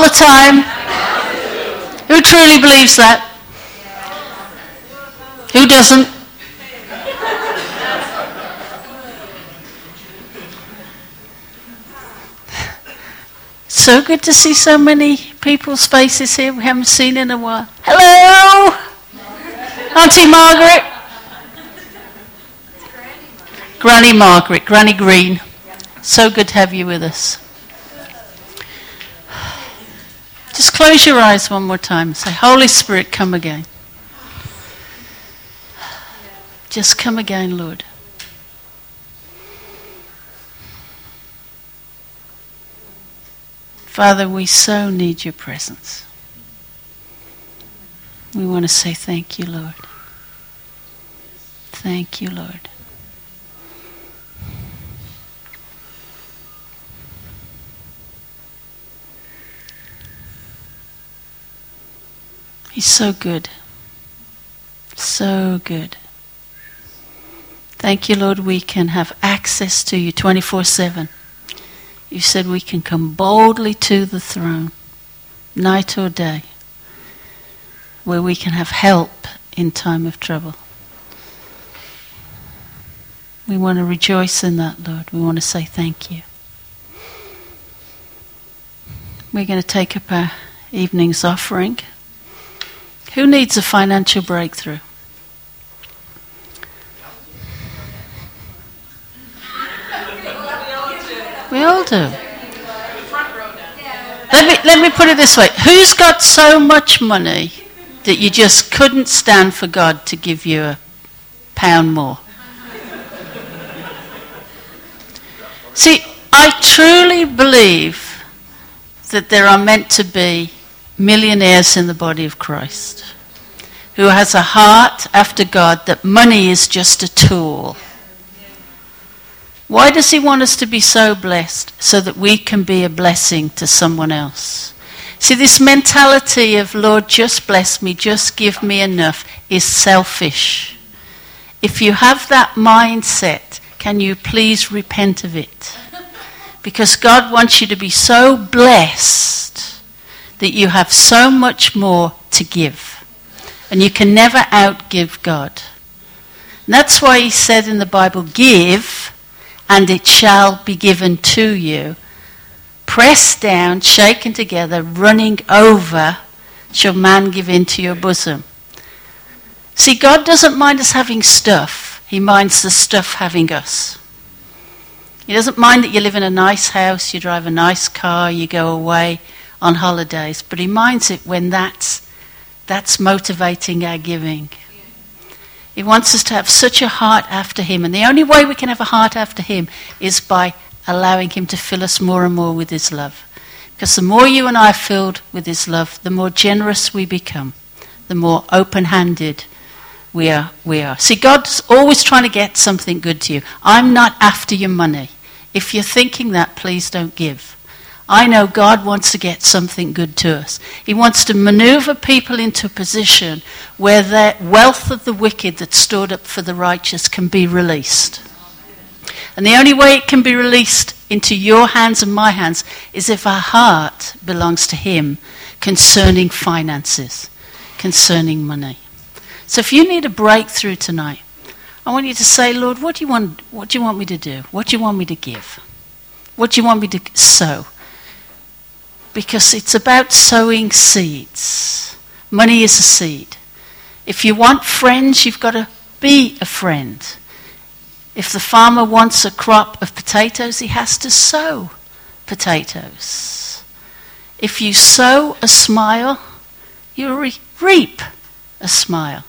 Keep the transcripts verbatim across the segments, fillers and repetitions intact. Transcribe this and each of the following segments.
more time. Who truly believes that? Who doesn't? So good to see so many people's faces here we haven't seen in a while. Hello! Auntie Margaret. Granny Margaret, Granny Green. So good to have you with us. Just close your eyes one more time and say, Holy Spirit, come again. Just come again, Lord. Father, we so need your presence. We want to say thank you, Lord. Thank you, Lord. He's so good. So good. Thank you, Lord, we can have access to you twenty-four seven. You said we can come boldly to the throne, night or day, where we can have help in time of trouble. We want to rejoice in that, Lord. We want to say thank you. We're going to take up our evening's offering. Who needs a financial breakthrough? We all do. Let me, let me put it this way. Who's got so much money that you just couldn't stand for God to give you a pound more? See, I truly believe that there are meant to be millionaires in the body of Christ who has a heart after God, that money is just a tool. Why does he want us to be so blessed? So that we can be a blessing to someone else. See, this mentality of, Lord, just bless me, just give me enough, is selfish. If you have that mindset, can you please repent of it? Because God wants you to be so blessed that you have so much more to give. And you can never outgive God. And that's why he said in the Bible, give, and it shall be given to you. Pressed down, shaken together, running over, shall man give into your bosom. See, God doesn't mind us having stuff. He minds the stuff having us. He doesn't mind that you live in a nice house, you drive a nice car, you go away on holidays. But he minds it when that's, that's motivating our giving. He wants us to have such a heart after him. And the only way we can have a heart after him is by allowing him to fill us more and more with his love. Because the more you and I are filled with his love, the more generous we become, the more open-handed we are. We are. See, God's always trying to get something good to you. I'm not after your money. If you're thinking that, please don't give. I know God wants to get something good to us. He wants to maneuver people into a position where the wealth of the wicked that's stored up for the righteous can be released. And the only way it can be released into your hands and my hands is if our heart belongs to him concerning finances, concerning money. So if you need a breakthrough tonight, I want you to say, Lord, what do you want, what do you want me to do? What do you want me to give? What do you want me to sow? Because it's about sowing seeds. Money is a seed. If you want friends, you've got to be a friend. If the farmer wants a crop of potatoes, he has to sow potatoes. If you sow a smile, you re- reap a smile.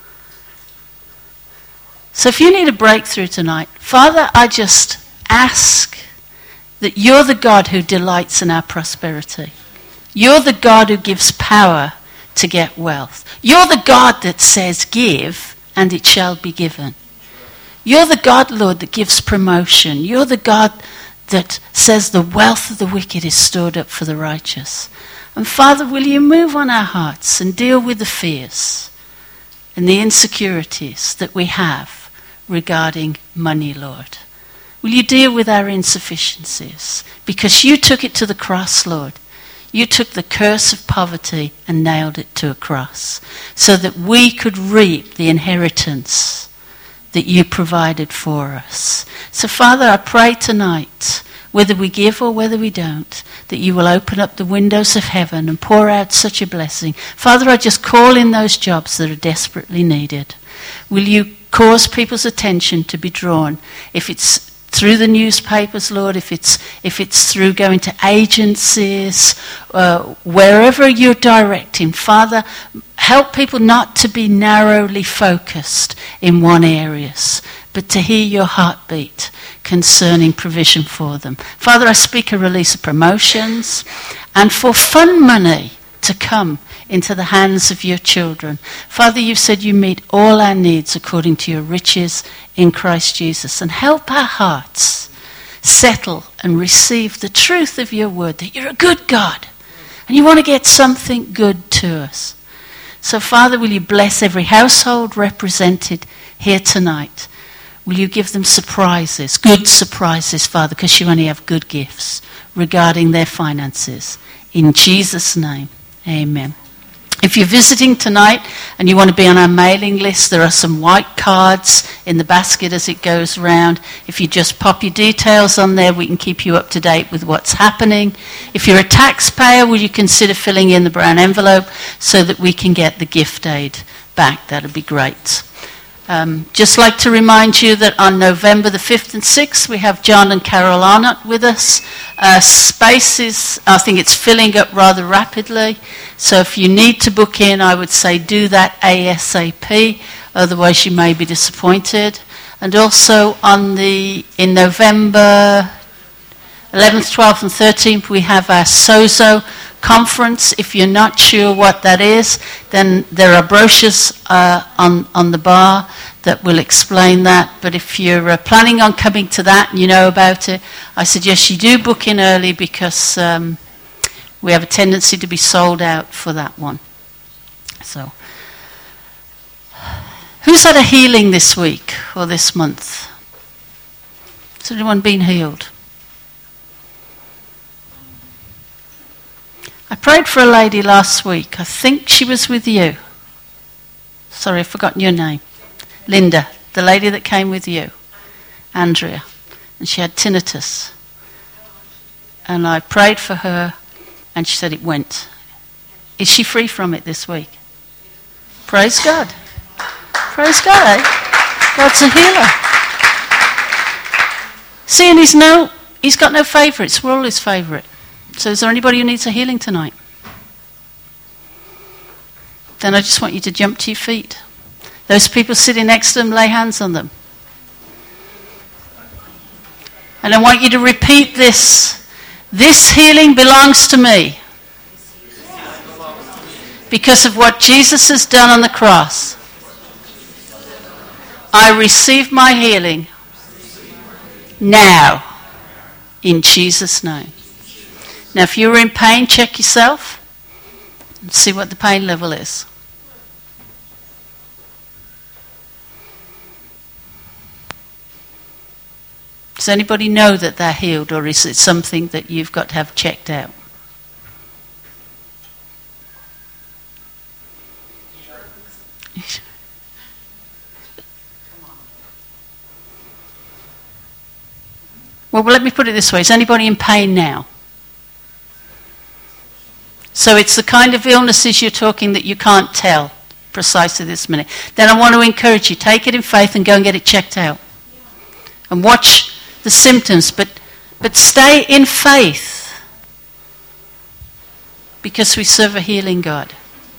So if you need a breakthrough tonight, Father, I just ask that you're the God who delights in our prosperity. You're the God who gives power to get wealth. You're the God that says give and it shall be given. You're the God, Lord, that gives promotion. You're the God that says the wealth of the wicked is stored up for the righteous. And Father, will you move on our hearts and deal with the fears and the insecurities that we have regarding money, Lord? Will you deal with our insufficiencies? Because you took it to the cross, Lord. You took the curse of poverty and nailed it to a cross so that we could reap the inheritance that you provided for us. So, Father, I pray tonight, whether we give or whether we don't, that you will open up the windows of heaven and pour out such a blessing. Father, I just call in those jobs that are desperately needed. Will you cause people's attention to be drawn? If it's through the newspapers, Lord, if it's if it's through going to agencies, uh, wherever you're directing, Father, help people not to be narrowly focused in one area, but to hear your heartbeat concerning provision for them. Father, I speak a release of promotions and for fund money to come into the hands of your children. Father, you said you meet all our needs according to your riches in Christ Jesus. And help our hearts settle and receive the truth of your word, that you're a good God and you want to get something good to us. So, Father, will you bless every household represented here tonight? Will you give them surprises, good surprises, Father, because you only have good gifts regarding their finances. In Jesus' name, amen. If you're visiting tonight and you want to be on our mailing list, there are some white cards in the basket as it goes round. If you just pop your details on there, we can keep you up to date with what's happening. If you're a taxpayer, will you consider filling in the brown envelope so that we can get the gift aid back? That would be great. Um, just like to remind you that on November the fifth and sixth, we have John and Carol Arnott with us. Uh, spaces, I think it's filling up rather rapidly. So if you need to book in, I would say do that ASAP. Otherwise, you may be disappointed. And also on the in November eleventh, twelfth, and thirteenth, we have our Sozo conference. If you're not sure what that is, then there are brochures uh, on, on the bar that will explain that. But if you're uh, planning on coming to that and you know about it, I suggest you do book in early because um, we have a tendency to be sold out for that one. So, who's had a healing this week or this month? Has anyone been healed? I prayed for a lady last week. I think she was with you. Sorry, I've forgotten your name. Linda, the lady that came with you. Andrea. And she had tinnitus. And I prayed for her and she said it went. Is she free from it this week? Praise God. Praise God, eh? God's a healer. See, and he's, no, he's got no favourites. We're all his favourite. So is there anybody who needs a healing tonight? Then I just want you to jump to your feet. Those people sitting next to them, lay hands on them. And I want you to repeat this. This healing belongs to me. Because of what Jesus has done on the cross. I receive my healing now. In Jesus' name. Now, if you're in pain, check yourself and see what the pain level is. Does anybody know that they're healed, or is it something that you've got to have checked out? Well, let me put it this way. Is anybody in pain now? So it's the kind of illnesses you're talking that you can't tell precisely this minute. Then I want to encourage you, take it in faith and go and get it checked out. And watch the symptoms, but, but stay in faith. Because we serve a healing God.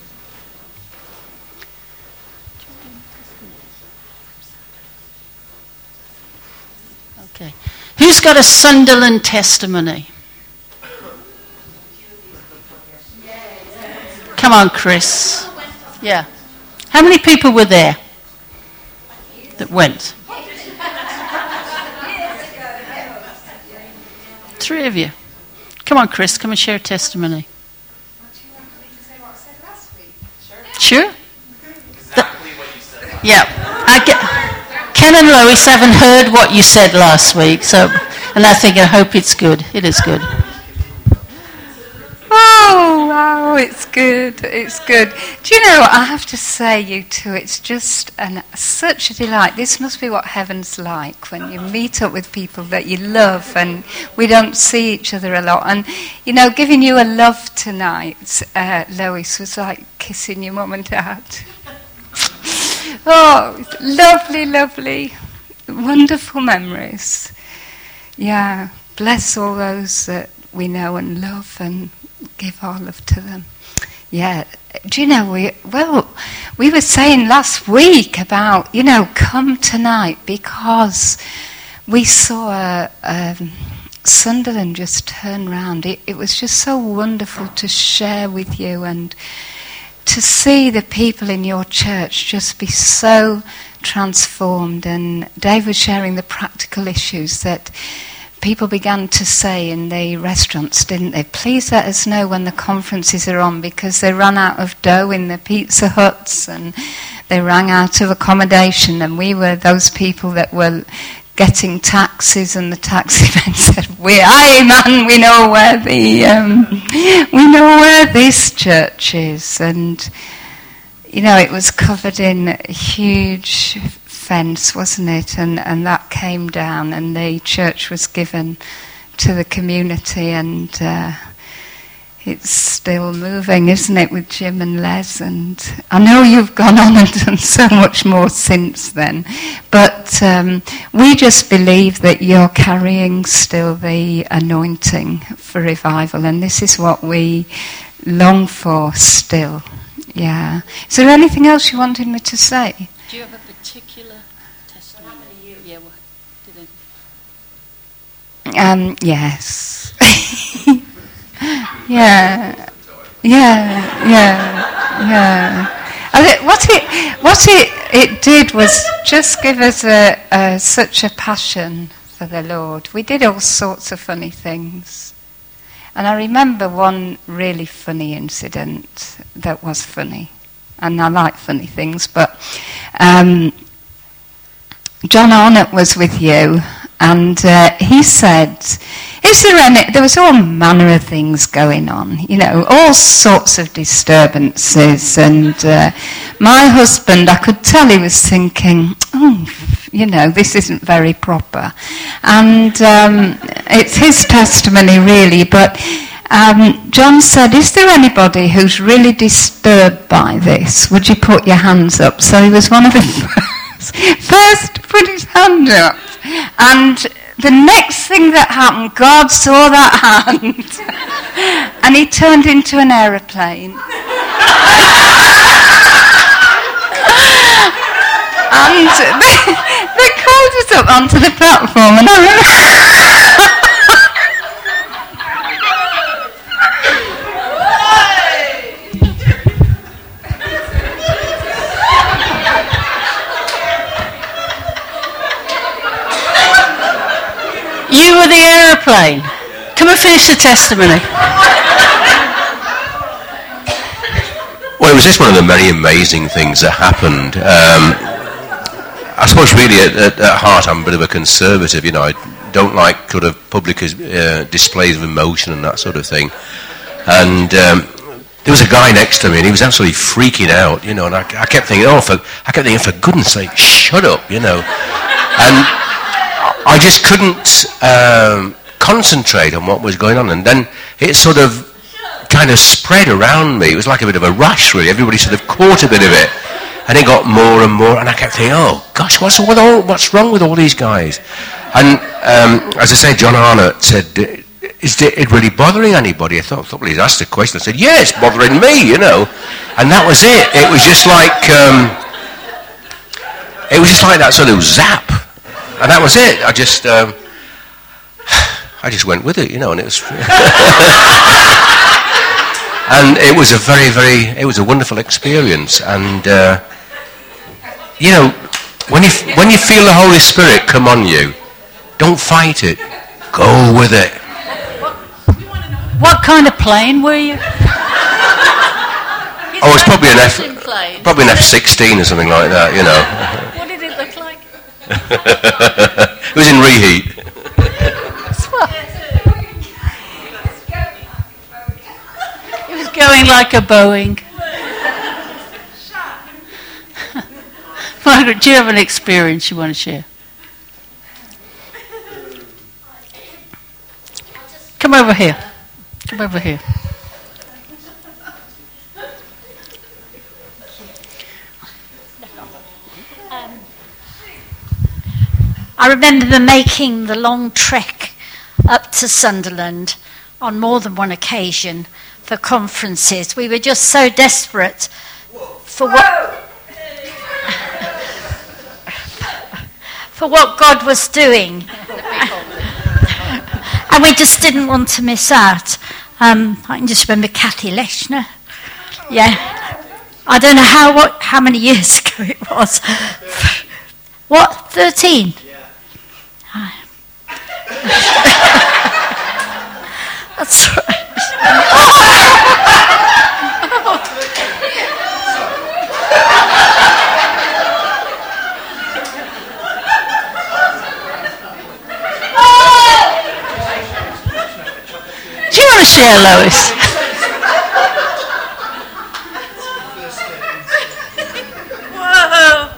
Okay. Who's got a Sunderland testimony? Come on, Chris. Yeah. How many people were there that went? Three of you. Come on, Chris. Come and share a testimony. Sure? Exactly what you said. Yeah. I get, Ken and Lois haven't heard what you said last week, so, and I think I hope it's good. It is good. Oh. good. It's good. Do you know, I have to say, you two, it's just an, such a delight. This must be what heaven's like, when you meet up with people that you love and we don't see each other a lot. And, you know, giving you a love tonight, uh, Lois, was like kissing your mum and dad. Oh, lovely, lovely, wonderful memories. Yeah, bless all those that we know and love and give our love to them. Yeah, do you know, we, well, we were saying last week about, you know, come tonight, because we saw a, um, Sunderland just turn round. It, it was just so wonderful to share with you and to see the people in your church just be so transformed. And Dave was sharing the practical issues that people began to say in the restaurants, didn't they? Please let us know when the conferences are on, because they ran out of dough in the Pizza Huts and they ran out of accommodation, and we were those people that were getting taxis, and the taxi men said, "We, aye, man, we know where the, um, we know where this church is." And you know, it was covered in a huge fence, wasn't it? And and that came down, and the church was given to the community, and uh, it's still moving, isn't it, with Jim and Les? And I know you've gone on and done so much more since then, but um, we just believe that you're carrying still the anointing for revival, and this is what we long for still. Yeah. Is there anything else you wanted me to say? Do you have a particular testimony? Yeah, what did it? Um, yes. yeah. Yeah, yeah, yeah. And it, what it what it, it did was just give us a, a such a passion for the Lord. We did all sorts of funny things. And I remember one really funny incident that was funny. And I like funny things, but um, John Arnott was with you, and uh, he said, is there any, there was all manner of things going on, you know, all sorts of disturbances, and uh, my husband, I could tell he was thinking, oh, you know, this isn't very proper. And um, it's his testimony, really, but um, John said, is there anybody who's really disturbed by this? Would you put your hands up? So he was one of the first, first to put his hand up. And the next thing that happened, God saw that hand, and he turned into an aeroplane. And they, they called us up onto the platform, and I remember you were the aeroplane. Come and finish the testimony. Well, it was just one of the many amazing things that happened. Um, I suppose really at, at, at heart I'm a bit of a conservative, you know, I don't like sort of public uh, displays of emotion and that sort of thing. And um, there was a guy next to me and he was absolutely freaking out, you know, and I, I kept thinking, oh, for, I kept thinking, for goodness sake, shut up, you know. And I just couldn't um, concentrate on what was going on. And then it sort of kind of spread around me. It was like a bit of a rash, really. Everybody sort of caught a bit of it. And it got more and more, and I kept thinking, oh, gosh, what's, what all, what's wrong with all these guys? And um, as I say, John Arnott said, is it really bothering anybody? I thought, I thought well, he's asked the question. I said, yeah, it's bothering me, you know. And that was it. It was just like, um, it was just like that sort of zap. And that was it. I just, um, I just went with it, you know, and it was... And it was a very, very, it was a wonderful experience. And, uh, you know, when you, when you feel the Holy Spirit come on you, don't fight it. Go with it. What kind of plane were you? Oh, it's probably an F, probably an F sixteen or something like that, you know. What did it look like? It was in reheat. It was going like a Boeing. Margaret, do you have an experience you want to share? Come over here. Come over here. Um, I remember making the long trek up to Sunderland on more than one occasion for conferences. We were just so desperate for what for what God was doing. And we just didn't want to miss out. Um, I can just remember Kathy Leshner. Yeah. I don't know how what how many years ago it was. What, thirteen? Yeah. That's right. Do you want to share, Lois? Whoa!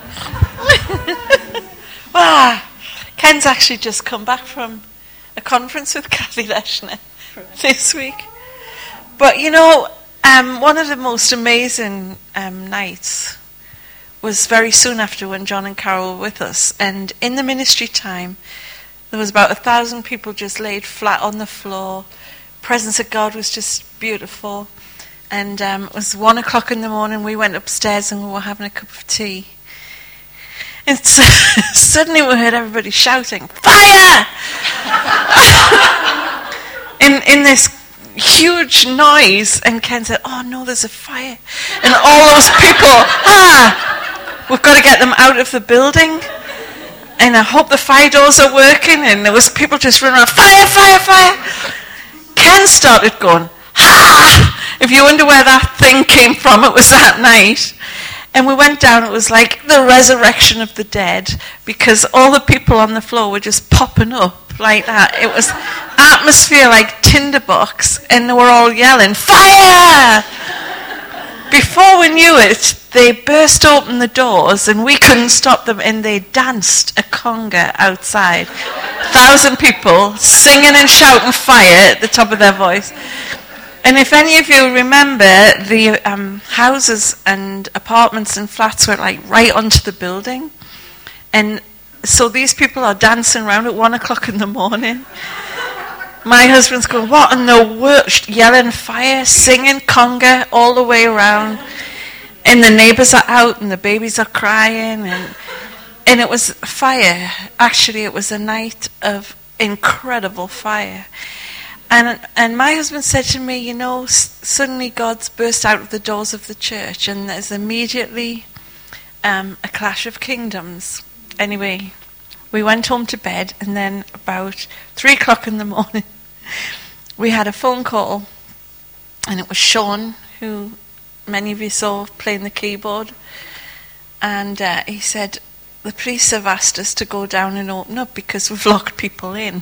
Wow! Ken's actually just come back from a conference with Kathy Leshner this week. But you know, um, one of the most amazing um, nights was very soon after when John and Carol were with us. And in the ministry time, there was about a thousand people just laid flat on the floor. Presence of God was just beautiful. And um, it was one o'clock in the morning. We went upstairs and we were having a cup of tea. And so, suddenly we heard everybody shouting, "Fire!" in in this huge noise. And Ken said, "Oh no, there's a fire!" And all those people, ah, we've got to get them out of the building. And I hope the fire doors are working. And there was people just running around, "Fire! Fire! Fire!" Ken started going, "Ah!" If you wonder where that thing came from, it was that night. And we went down, it was like the resurrection of the dead, because all the people on the floor were just popping up like that. It was atmosphere like tinderbox, and they were all yelling, "Fire!" Before we knew it, they burst open the doors, and we couldn't stop them, and they danced a conga outside. A thousand people singing and shouting fire at the top of their voice. And if any of you remember, the um, houses and apartments and flats were like right onto the building. And so these people are dancing around at one o'clock in the morning. My husband's going, "What in the world?" Yelling fire, singing conga all the way around. And the neighbours are out and the babies are crying. And, and it was fire. Actually, it was a night of incredible fire. And and my husband said to me, you know, s- suddenly God's burst out of the doors of the church, and there's immediately um, a clash of kingdoms. Anyway, we went home to bed, and then about three o'clock in the morning, we had a phone call, and it was Sean, who many of you saw playing the keyboard, and uh, he said, "The police have asked us to go down and open up because we've locked people in."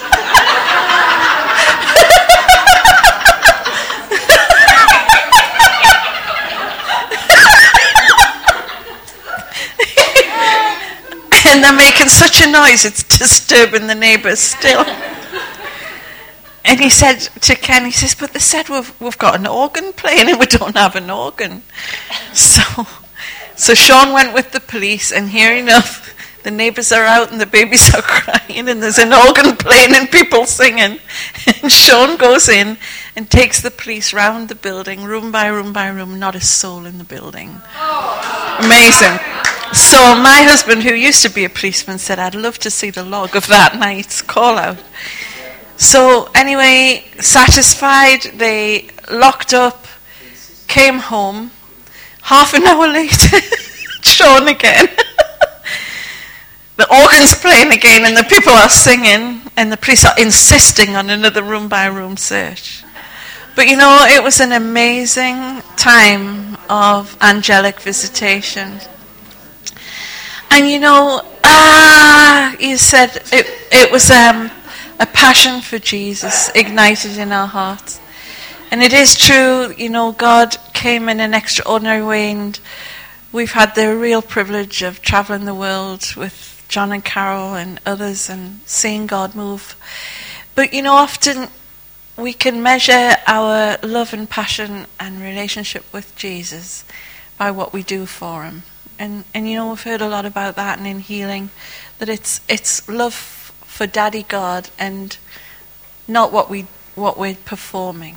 And they're making such a noise, it's disturbing the neighbours still. And he said to Ken, he says, "But they said we've, we've got an organ playing and we don't have an organ." So, so Sean went with the police, and here enough, the neighbours are out and the babies are crying and there's an organ playing and people singing. And Sean goes in and takes the police round the building, room by room by room, not a soul in the building. Amazing. So my husband, who used to be a policeman, said, "I'd love to see the log of that night's call out." So anyway, satisfied, they locked up, came home. Half an hour later, Sean again. The organ's playing again and the people are singing, and the police are insisting on another room by room search. But you know, it was an amazing time of angelic visitation. And you know, ah, you said it, it was um, a passion for Jesus ignited in our hearts. And it is true, you know, God came in an extraordinary way, and we've had the real privilege of traveling the world with John and Carol and others and seeing God move. But, you know, often we can measure our love and passion and relationship with Jesus by what we do for him. And, and you know, we've heard a lot about that, and in healing, that it's it's love for Daddy God and not what, we, what we're performing.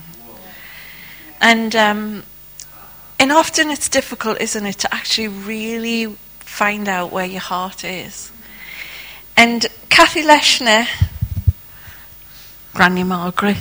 And um, and often it's difficult, isn't it, to actually really find out where your heart is. And Kathy Leshner, Granny Margaret,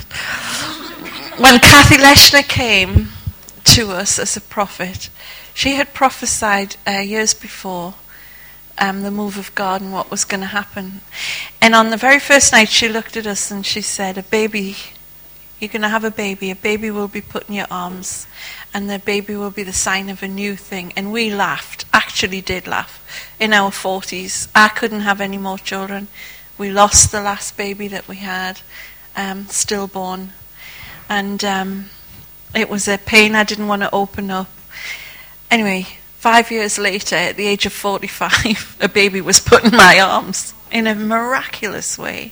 when Kathy Leshner came to us as a prophet, she had prophesied uh, years before um, the move of God and what was going to happen. And on the very first night, she looked at us and she said, a baby, you're going to have a baby, a baby will be put in your arms, and the baby will be the sign of a new thing. And we laughed, actually did laugh, in our forties. I couldn't have any more children. We lost the last baby that we had, um, stillborn. And um, it was a pain I didn't want to open up. Anyway, five years later, at the age of forty-five, a baby was put in my arms in a miraculous way.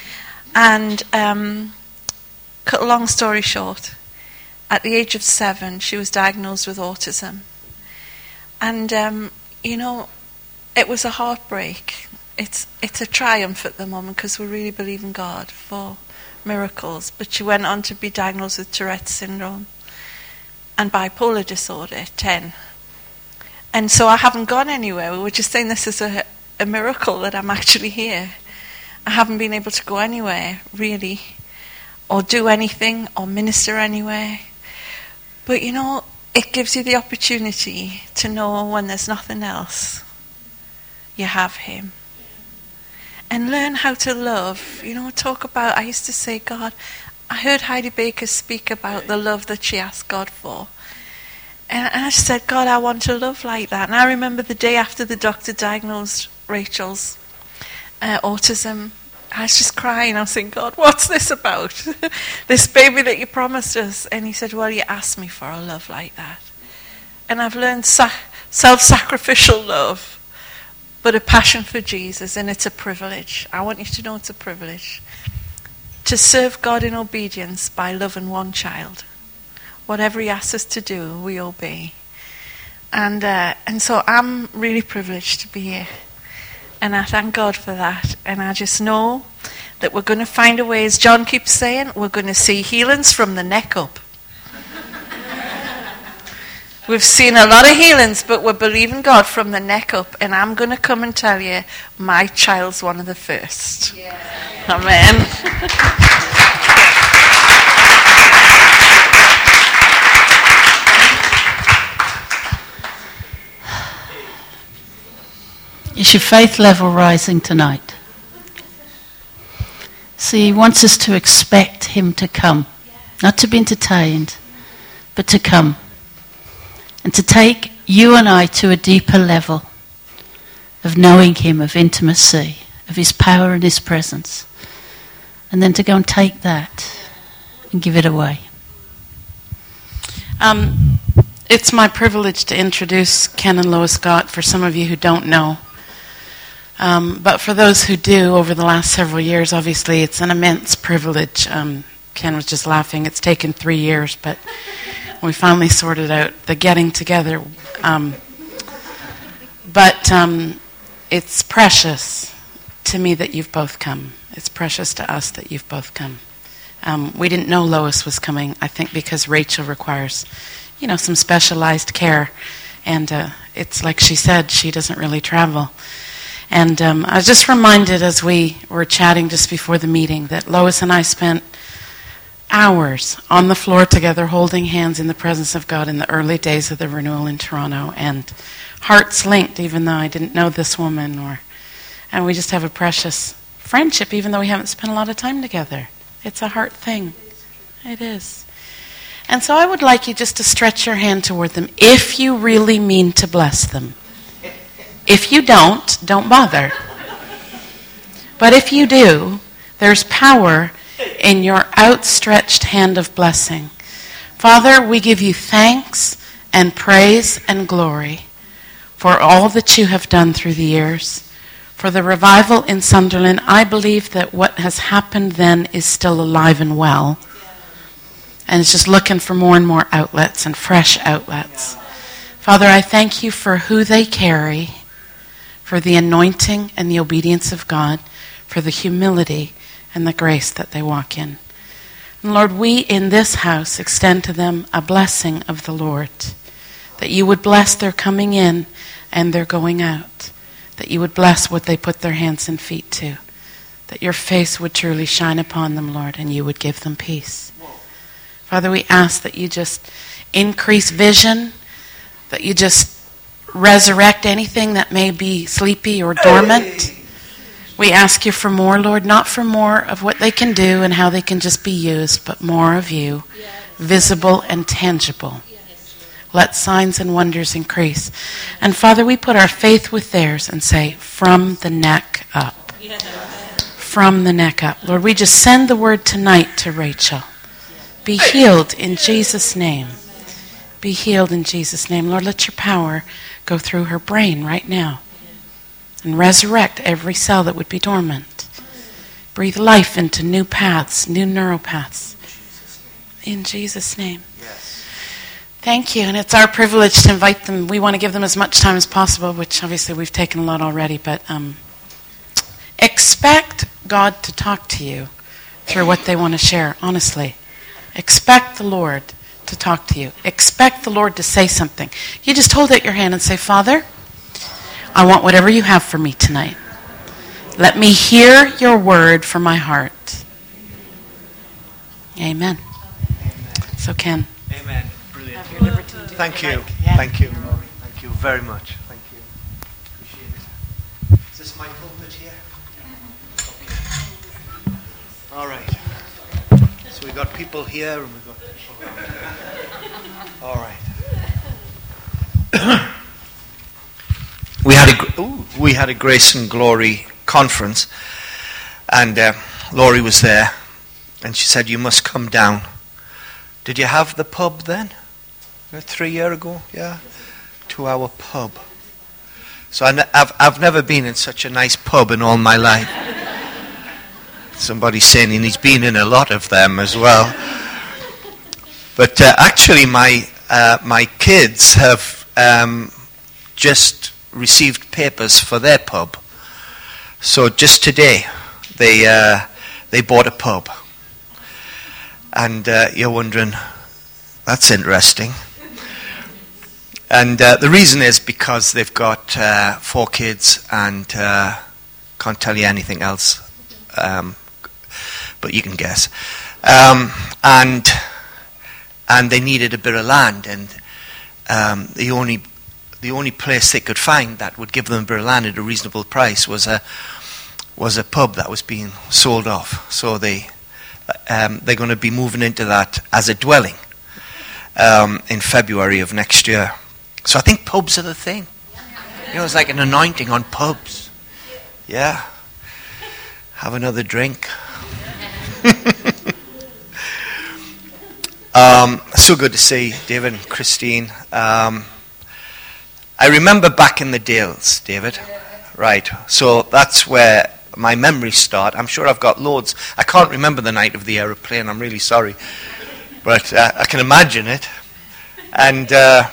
And um, cut a long story short, at the age of seven, she was diagnosed with autism. And, um, you know, it was a heartbreak. It's it's a triumph at the moment because we really believe in God for miracles. But she went on to be diagnosed with Tourette's syndrome and bipolar disorder at ten. And so I haven't gone anywhere. We were just saying this is a, a miracle that I'm actually here. I haven't been able to go anywhere, really, or do anything, or minister anywhere. But, you know, it gives you the opportunity to know when there's nothing else, you have him. And learn how to love. You know, talk about, I used to say, God, I heard Heidi Baker speak about the love that she asked God for. And, and I said, God, I want to love like that. And I remember the day after the doctor diagnosed Rachel's uh, autism, I was just crying. I was saying, God, what's this about? This baby that you promised us. And he said, well, you asked me for a love like that. And I've learned sa- self-sacrificial love, but a passion for Jesus, and it's a privilege. I want you to know it's a privilege to serve God in obedience by loving one child. Whatever he asks us to do, we obey. And uh, and so I'm really privileged to be here. And I thank God for that. And I just know that we're going to find a way, as John keeps saying, we're going to see healings from the neck up. We've seen a lot of healings, but we're believing God from the neck up. And I'm going to come and tell you, my child's one of the first. Yeah. Amen. Is your faith level rising tonight? See, he wants us to expect him to come. Not to be entertained, but to come. And to take you and I to a deeper level of knowing him, of intimacy, of his power and his presence. And then to go and take that and give it away. Um, it's my privilege to introduce Ken and Lois Scott for some of you who don't know. Um, but for those who do, over the last several years, obviously it's an immense privilege. Um, Ken was just laughing. It's taken three years, but we finally sorted out the getting together. Um, but um, it's precious to me that you've both come. It's precious to us that you've both come. Um, we didn't know Lois was coming, I think because Rachel requires, you know, some specialized care. And uh, it's like she said, she doesn't really travel. And um, I was just reminded as we were chatting just before the meeting that Lois and I spent hours on the floor together holding hands in the presence of God in the early days of the renewal in Toronto, and hearts linked even though I didn't know this woman, or and we just have a precious friendship even though we haven't spent a lot of time together. It's a heart thing. It is. And so I would like you just to stretch your hand toward them if you really mean to bless them. If you don't, don't bother. But if you do, there's power in your outstretched hand of blessing. Father, we give you thanks and praise and glory for all that you have done through the years. For the revival in Sunderland, I believe that what has happened then is still alive and well. And it's just looking for more and more outlets and fresh outlets. Father, I thank you for who they carry, for the anointing and the obedience of God, for the humility and the grace that they walk in. And Lord, we in this house extend to them a blessing of the Lord, that you would bless their coming in and their going out, that you would bless what they put their hands and feet to, that your face would truly shine upon them, Lord, and you would give them peace. Father, we ask that you just increase vision, that you just resurrect anything that may be sleepy or dormant. We ask you for more, Lord, not for more of what they can do and how they can just be used, but more of you, visible and tangible. Let signs and wonders increase. And Father, we put our faith with theirs and say, from the neck up. From the neck up. Lord, we just send the word tonight to Rachel. Be healed in Jesus' name. Be healed in Jesus' name. Lord, let your power go through her brain right now and resurrect every cell that would be dormant. Breathe life into new paths, new neural paths. In Jesus' name. Thank you, and it's our privilege to invite them. We want to give them as much time as possible, which obviously we've taken a lot already, but um, expect God to talk to you through what they want to share, honestly. Expect the Lord to talk to you. Expect the Lord to say something. You just hold out your hand and say, Father, I want whatever you have for me tonight. Let me hear your word for my heart. Amen. So Ken. Amen. Thank you. Yeah. Thank you. Thank you very much. Thank you. Appreciate it. Is this my pulpit here? Okay. All right. So we've got people here and we've got people. All right. we had a ooh, we had a Grace and Glory conference, and uh, Laurie was there, and she said, "You must come down." Did you have the pub then? Three years ago, yeah, to our pub. So I ne- I've I've never been in such a nice pub in all my life. Somebody's saying he's been in a lot of them as well. But uh, actually, my uh, my kids have um, just received papers for their pub. So just today, they uh, they bought a pub, and uh, you're wondering, that's interesting. And uh, the reason is because they've got uh, four kids and uh, can't tell you anything else, um, but you can guess. Um, and and they needed a bit of land, and um, the only the only place they could find that would give them a bit of land at a reasonable price was a was a pub that was being sold off. So they um, they're going to be moving into that as a dwelling um, in February of next year. So I think pubs are the thing. You know, it's like an anointing on pubs. Yeah. Have another drink. um, so good to see David and Christine. Um, I remember back in the Dales, David. Right. So that's where my memories start. I'm sure I've got loads. I can't remember the night of the aeroplane. I'm really sorry. But uh, I can imagine it. And... Uh,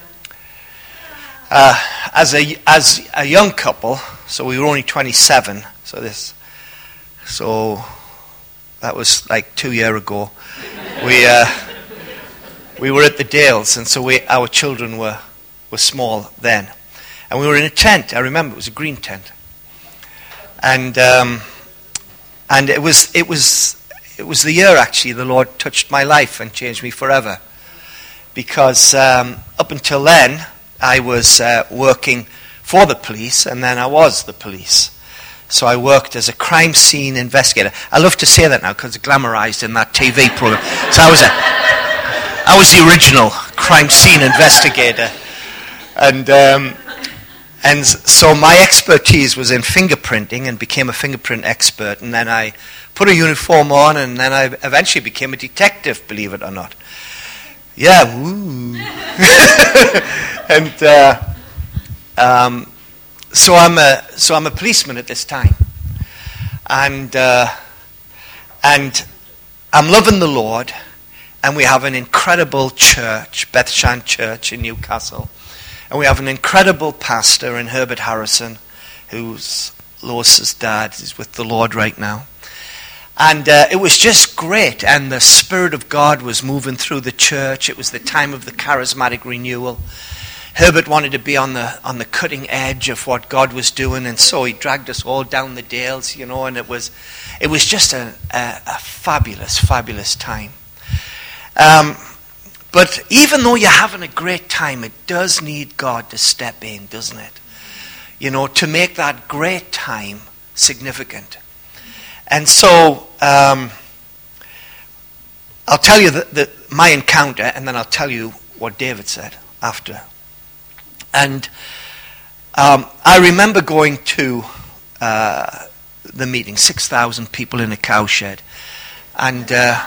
Uh, as a as a young couple, so we were only twenty-seven. So this, so that was like two years ago. We uh, we were at the Dales, and so we our children were were small then, and we were in a tent. I remember it was a green tent, and um, and it was it was it was the year actually the Lord touched my life and changed me forever, because um, up until then, I was uh, working for the police, and then I was the police. So I worked as a crime scene investigator. I love to say that now because it's glamorized in that T V program. So I was a, I was the original crime scene investigator, and um, and so my expertise was in fingerprinting, and became a fingerprint expert. And then I put a uniform on, and then I eventually became a detective, believe it or not. Yeah, woo. and uh, um, so I'm a so I'm a policeman at this time, and uh, and I'm loving the Lord, and we have an incredible church, Bethshan Church in Newcastle, and we have an incredible pastor in Herbert Harrison, who's Lois's dad. Is with the Lord right now. And uh, it was just great, and the Spirit of God was moving through the church. It was the time of the charismatic renewal. Herbert wanted to be on the on the cutting edge of what God was doing, and so he dragged us all down the dales, you know, and it was it was just a, a, a fabulous, fabulous time. Um, but even though you're having a great time, it does need God to step in, doesn't it? You know, to make that great time significant. And so um, I'll tell you the, the, my encounter, and then I'll tell you what David said after. And um, I remember going to uh, the meeting, six thousand people in a cowshed. And uh,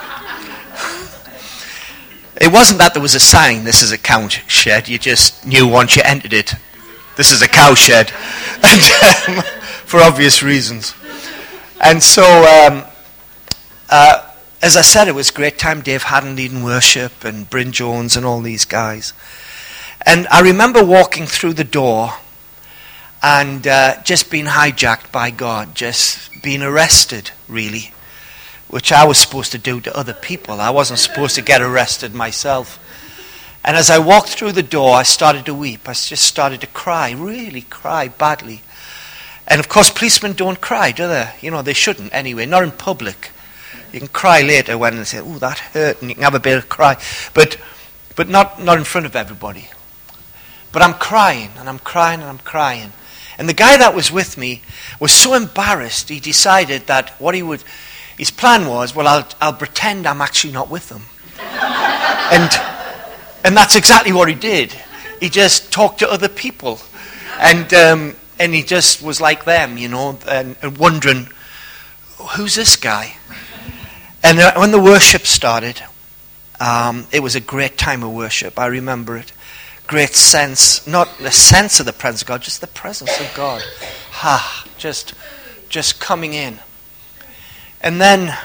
it wasn't that there was a sign, this is a cowshed. You just knew once you entered it, this is a cowshed. And, um, for obvious reasons. And so, um, uh, as I said, it was a great time. Dave Haddon leading worship, and Bryn Jones and all these guys. And I remember walking through the door and uh, just being hijacked by God, just being arrested, really, which I was supposed to do to other people. I wasn't supposed to get arrested myself. And as I walked through the door, I started to weep. I just started to cry, really cry badly. And of course, policemen don't cry, do they? You know, they shouldn't anyway, not in public. You can cry later when they say, oh, that hurt, and you can have a bit of cry. But but not, not in front of everybody. But I'm crying, and I'm crying, and I'm crying. And the guy that was with me was so embarrassed, he decided that what he would, his plan was, well, I'll, I'll pretend I'm actually not with them. and and that's exactly what he did. He just talked to other people. And... Um, And he just was like them, you know, and, and wondering, who's this guy? And uh, when the worship started, um, it was a great time of worship. I remember it. Great sense, not the sense of the presence of God, just the presence of God. Ha, just, just coming in. And then,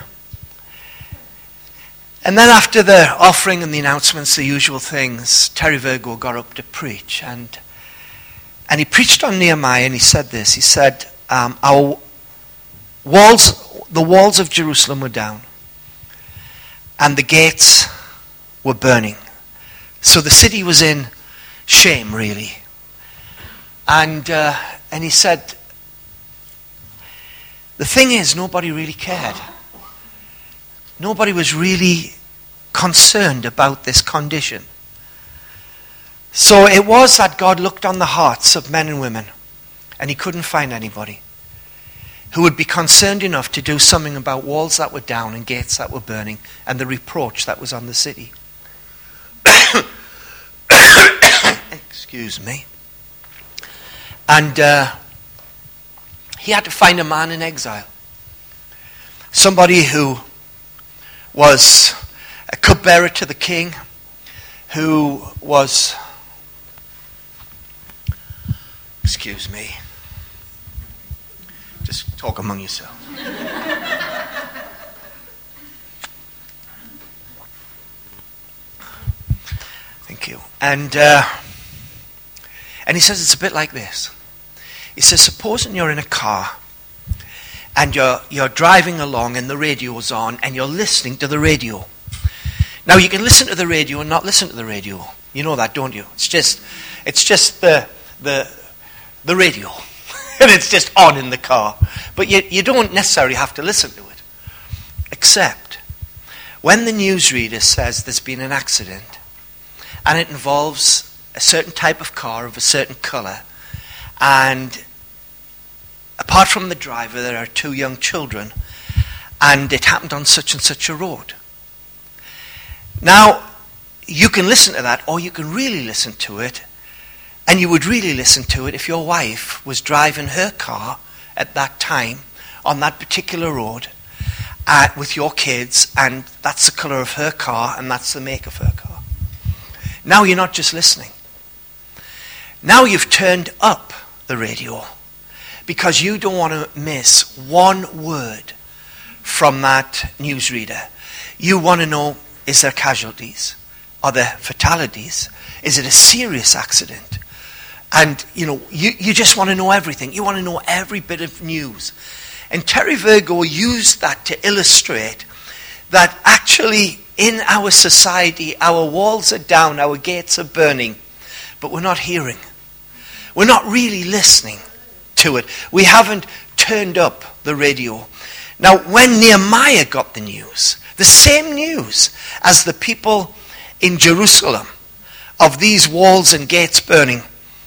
and then after the offering and the announcements, the usual things, Terry Virgo got up to preach, and And he preached on Nehemiah, and he said this. He said, um, our walls, the walls of Jerusalem were down, and the gates were burning. So the city was in shame, really. And uh, and he said, the thing is, nobody really cared. Nobody was really concerned about this condition. So it was that God looked on the hearts of men and women, and he couldn't find anybody who would be concerned enough to do something about walls that were down and gates that were burning and the reproach that was on the city. Excuse me. And uh, he had to find a man in exile. Somebody who was a cupbearer to the king, who was... Excuse me. Just talk among yourselves. Thank you. And uh, and he says it's a bit like this. He says, supposing you're in a car and you're you're driving along and the radio's on and you're listening to the radio. Now you can listen to the radio and not listen to the radio. You know that, don't you? It's just it's just the the the radio. And it's just on in the car. But you, you don't necessarily have to listen to it. Except when the newsreader says there's been an accident and it involves a certain type of car of a certain colour, and apart from the driver there are two young children, and it happened on such and such a road. Now, you can listen to that, or you can really listen to it. And you would really listen to it if your wife was driving her car at that time on that particular road uh, with your kids, and that's the colour of her car and that's the make of her car. Now you're not just listening. Now you've turned up the radio because you don't want to miss one word from that newsreader. You want to know, is there casualties? Are there fatalities? Is it a serious accident? And, you know, you, you just want to know everything. You want to know every bit of news. And Terry Virgo used that to illustrate that actually in our society, our walls are down, our gates are burning, but we're not hearing. We're not really listening to it. We haven't turned up the radio. Now, when Nehemiah got the news, the same news as the people in Jerusalem of these walls and gates burning,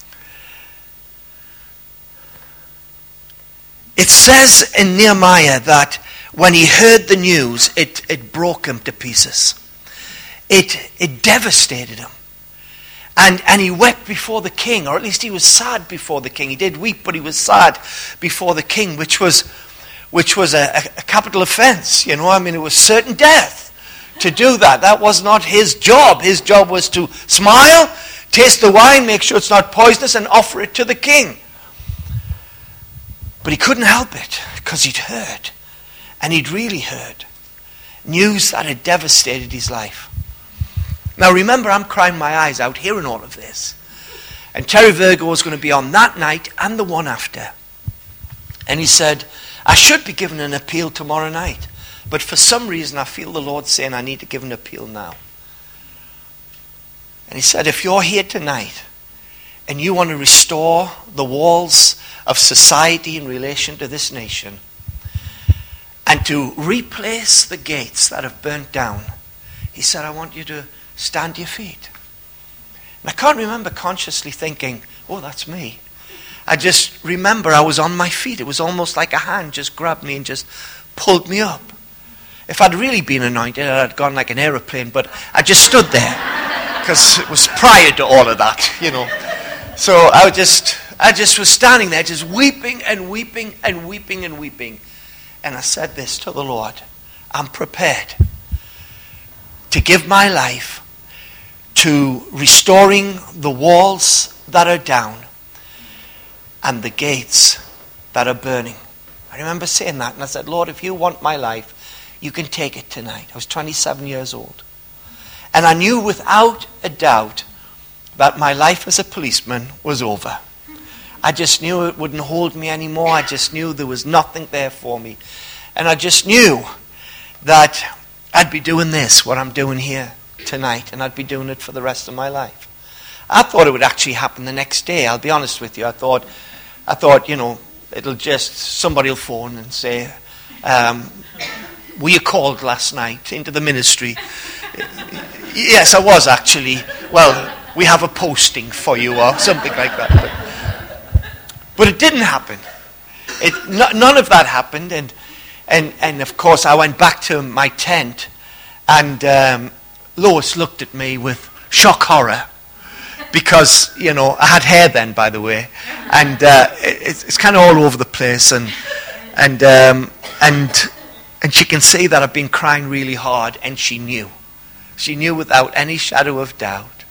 it says in Nehemiah that when he heard the news, it, it broke him to pieces. It, it devastated him. And, and he wept before the king, or at least he was sad before the king. He did weep, but he was sad before the king, which was, which was a, a capital offense. You know, I mean, it was certain death to do that. That was not his job. His job was to smile, taste the wine, make sure it's not poisonous, and offer it to the king. But he couldn't help it because he'd heard, and he'd really heard, news that had devastated his life. Now remember, I'm crying my eyes out hearing all of this. And Terry Virgo was going to be on that night and the one after. And he said, I should be given an appeal tomorrow night. But for some reason I feel the Lord saying I need to give an appeal now. And he said, if you're here tonight and you want to restore the walls of society in relation to this nation and to replace the gates that have burnt down, he said, I want you to stand to your feet. And I can't remember consciously thinking, oh, that's me. I just remember I was on my feet. It was almost like a hand just grabbed me and just pulled me up. If I'd really been anointed, I'd gone like an aeroplane, but I just stood there because it was prior to all of that, you know. So I just, I just was standing there just weeping and weeping and weeping and weeping. And I said this to the Lord, I'm prepared to give my life to restoring the walls that are down and the gates that are burning. I remember saying that, and I said, Lord, if you want my life, you can take it tonight. I was twenty-seven years old. And I knew without a doubt that my life as a policeman was over. I just knew it wouldn't hold me anymore. I just knew there was nothing there for me. And I just knew that I'd be doing this, what I'm doing here tonight, and I'd be doing it for the rest of my life. I thought it would actually happen the next day. I'll be honest with you. I thought, I thought, you know, it'll just, somebody will phone and say, um, were you called last night into the ministry? Yes, I was actually. Well, we have a posting for you or something like that. But, but it didn't happen. It, n- none of that happened, and And, and of course, I went back to my tent, and um, Lois looked at me with shock horror because, you know, I had hair then, by the way, and uh, it, it's kind of all over the place, and and um, and and she can see that I've been crying really hard, and she knew, she knew without any shadow of doubt,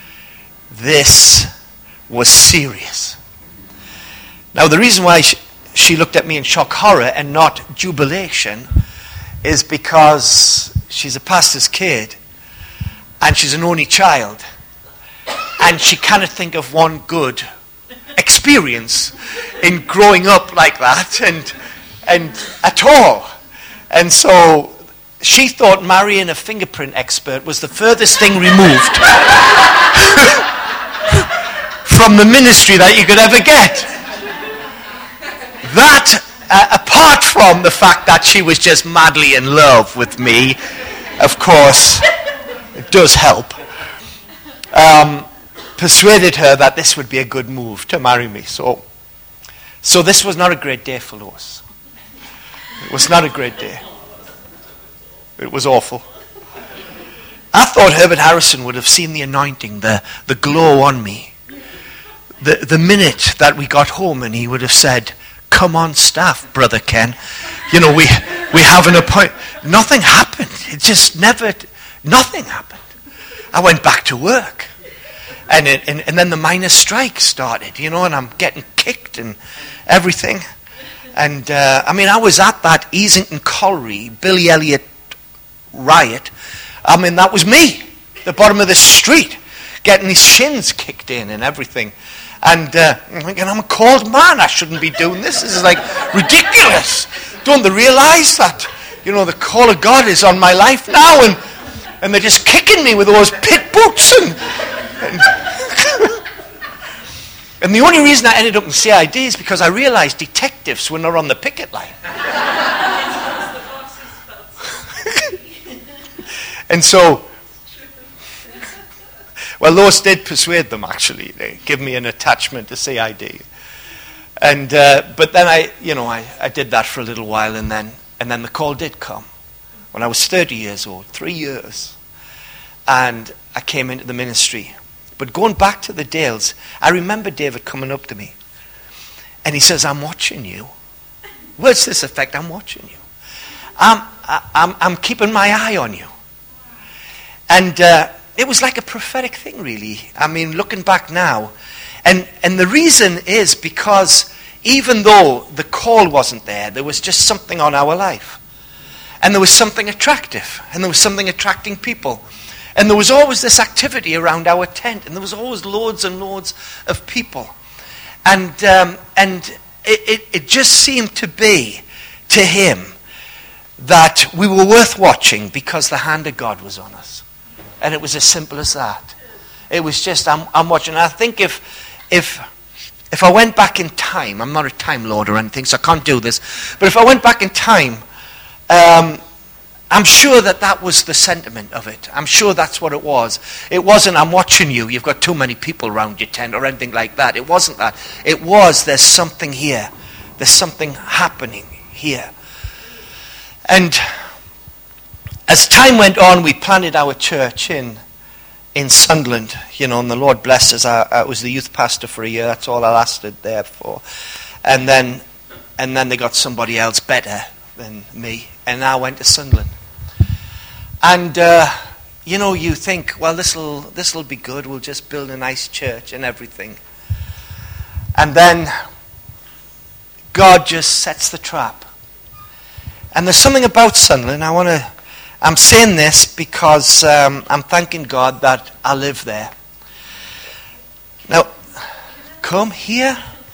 this was serious. Now, the reason why she, she looked at me in shock horror and not jubilation is because she's a pastor's kid and she's an only child, and she cannot think of one good experience in growing up like that and and at all. And so she thought marrying a fingerprint expert was the furthest thing removed from the ministry that you could ever get. That, uh, apart from the fact that she was just madly in love with me, of course, it does help, um, persuaded her that this would be a good move to marry me. So, so this was not a great day for Lois. It was not a great day. It was awful. I thought Herbert Harrison would have seen the anointing, the, the glow on me, the, the minute that we got home, and he would have said, come on staff, Brother Ken. You know, we we have an appointment. Nothing happened. It just never, nothing happened. I went back to work. And, it, and and then the miners' strike started, you know, and I'm getting kicked and everything. And, uh, I mean, I was at that Easington Colliery, Billy Elliot riot. I mean, that was me, the bottom of the street, getting his shins kicked in and everything. And uh, I'm thinking, I'm a called man, I shouldn't be doing this. This is like ridiculous. Don't they realize that, you know, the call of God is on my life now, and and they're just kicking me with those pit boots. And, and, and the only reason I ended up in C I D is because I realized detectives were not on the picket line. And so, well, those did persuade them, actually. They give me an attachment to C I D. And, uh, but then I, you know, I, I did that for a little while, and then, and then the call did come. When I was thirty years old, three years. And I came into the ministry. But going back to the Dales, I remember David coming up to me. And he says, I'm watching you. What's this effect? I'm watching you. I'm, I'm, I'm keeping my eye on you. And uh, it was like a prophetic thing, really. I mean, looking back now. And, and the reason is because even though the call wasn't there, there was just something on our life. And there was something attractive. And there was something attracting people. And there was always this activity around our tent. And there was always loads and loads of people. And um, and it, it, it just seemed to be, to him, that we were worth watching because the hand of God was on us. And it was as simple as that. It was just, I'm, I'm watching. And I think if, if, if I went back in time, I'm not a time lord or anything, so I can't do this. But if I went back in time, um, I'm sure that that was the sentiment of it. I'm sure that's what it was. It wasn't, I'm watching you, you've got too many people around your tent or anything like that. It wasn't that. It was, there's something here. There's something happening here. And as time went on, we planted our church in in Sunderland, you know, and the Lord bless us. I, I was the youth pastor for a year. That's all I lasted there for. And then, and then they got somebody else better than me, and I went to Sunderland. And uh, you know, you think, well, this'll this'll be good. We'll just build a nice church and everything. And then God just sets the trap. And there's something about Sunderland. I want to. I'm saying this because um, I'm thanking God that I live there. Now, come here.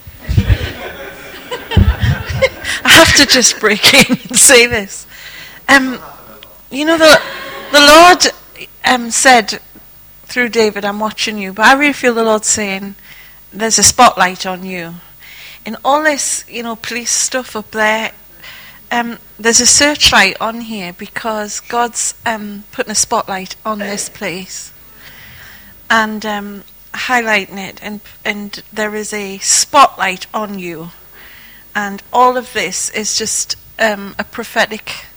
I have to just break in and say this. Um, you know, the the Lord um, said through David, I'm watching you. But I really feel the Lord saying, there's a spotlight on you. In all this, you know, police stuff up there, Um, there's a searchlight on here because God's um, putting a spotlight on this place and um, highlighting it, and and there is a spotlight on you, and all of this is just um, a prophetic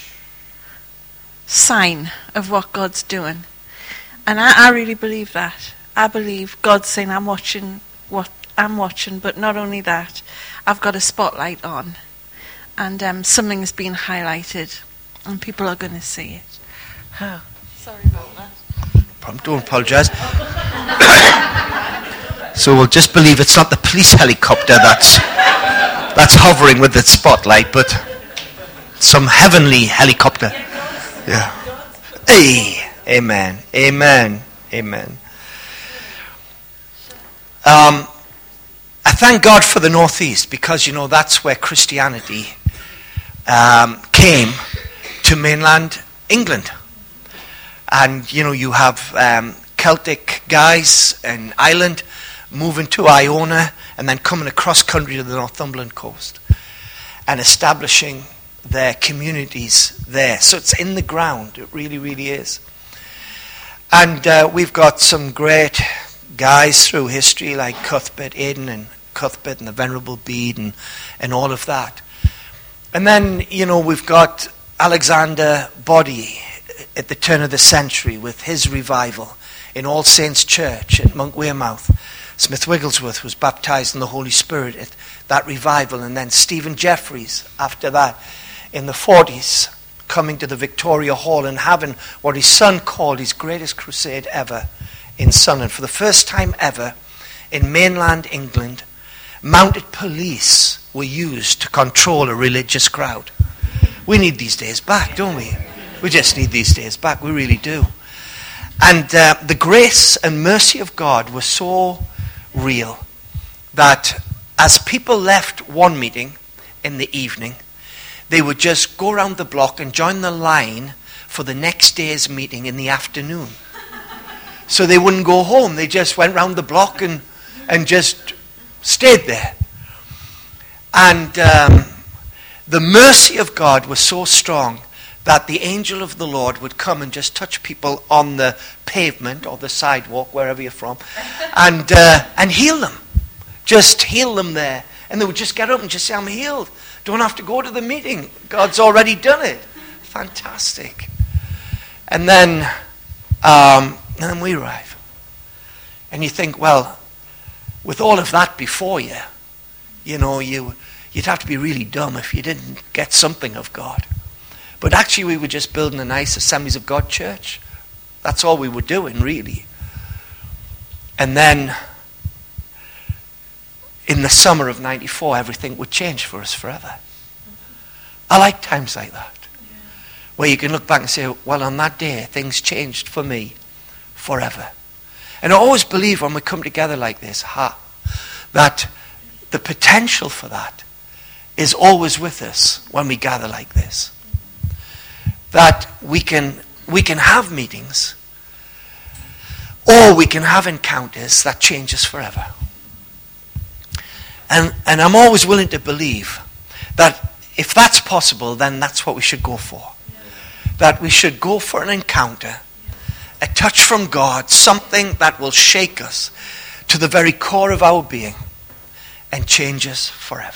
sign of what God's doing, and I, I really believe that. I believe God's saying, I'm watching what I'm watching, but not only that, I've got a spotlight on. And um, something is being highlighted, and people are going to see it. Oh, sorry about that. Don't apologise. So we'll just believe it's not the police helicopter that's that's hovering with the spotlight, but some heavenly helicopter. Yeah. Hey, amen, amen, amen. Um, I thank God for the Northeast because, you know, that's where Christianity Um, came to mainland England. And, you know, you have um, Celtic guys in Ireland moving to Iona and then coming across country to the Northumberland coast and establishing their communities there. So it's in the ground. It really, really is. And uh, we've got some great guys through history like Cuthbert, Aidan and Cuthbert and the Venerable Bede and, and all of that. And then, you know, we've got Alexander Boddy at the turn of the century with his revival in All Saints Church at Monk Wearmouth. Smith Wigglesworth was baptized in the Holy Spirit at that revival. And then Stephen Jeffries, after that, in the forties, coming to the Victoria Hall and having what his son called his greatest crusade ever in Sunderland. For the first time ever in mainland England, mounted police were used to control a religious crowd. We need these days back, don't we? We just need these days back. We really do. And uh, the grace and mercy of God were so real that as people left one meeting in the evening, they would just go around the block and join the line for the next day's meeting in the afternoon. So they wouldn't go home. They just went round the block and, and just stayed there. And um, the mercy of God was so strong that the angel of the Lord would come and just touch people on the pavement or the sidewalk, wherever you're from, and uh, and heal them. Just heal them there. And they would just get up and just say, I'm healed. Don't have to go to the meeting. God's already done it. Fantastic. And then, um, and then we arrive. And you think, well, with all of that before you, you know, you, you'd have to be really dumb if you didn't get something of God. But actually we were just building a nice Assemblies of God church. That's all we were doing, really. And then, in the summer of ninety-four, everything would change for us forever. I like times like that, where you can look back and say, well, on that day, things changed for me forever. And I always believe when we come together like this, ha, that the potential for that is always with us when we gather like this. That we can we can have meetings, or we can have encounters that change us forever. And and I'm always willing to believe that if that's possible, then that's what we should go for. That we should go for an encounter, a touch from God, something that will shake us to the very core of our being and change us forever.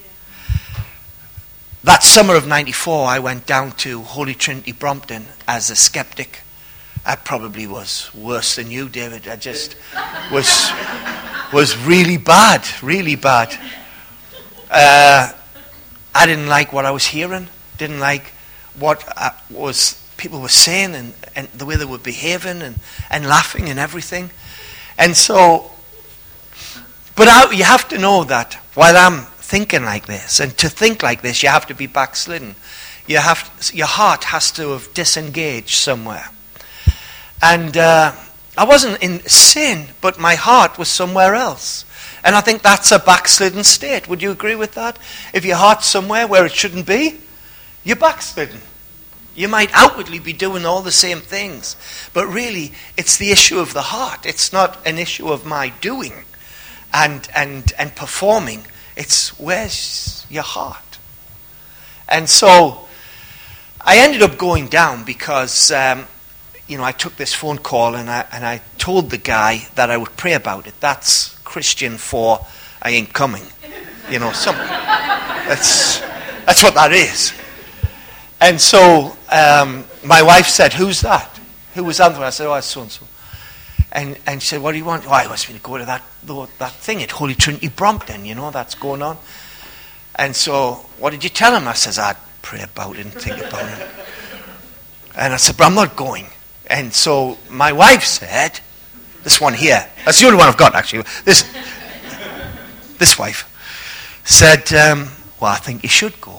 That summer of ninety-four, I went down to Holy Trinity Brompton as a skeptic. I probably was worse than you, David. I just was was really bad, really bad. Uh, I didn't like what I was hearing. Didn't like what I was people were saying and, and the way they were behaving and, and laughing and everything. And so, but I, you have to know that while I'm thinking like this, and to think like this, you have to be backslidden. You have your heart has to have disengaged somewhere. And uh, I wasn't in sin, but my heart was somewhere else. And I think that's a backslidden state. Would you agree with that? If your heart's somewhere where it shouldn't be, you're backslidden. You might outwardly be doing all the same things, but really it's the issue of the heart. It's not an issue of my doing and and and performing. It's where's your heart? And so I ended up going down because um, you know I took this phone call and I and I told the guy that I would pray about it. That's Christian for I ain't coming. You know, some that's that's what that is. And so um, my wife said, "Who's that? Who was that?" I said, "Oh, it's so and so." And and she said, "What do you want?" "Oh, I want me to go to that that thing at Holy Trinity Brompton, you know, that's going on." And so, what did you tell him? I says, "I'd pray about it and think about it." And I said, "But I'm not going." And so my wife said, this one here, that's the only one I've got actually, this this wife said, um, "Well, I think you should go."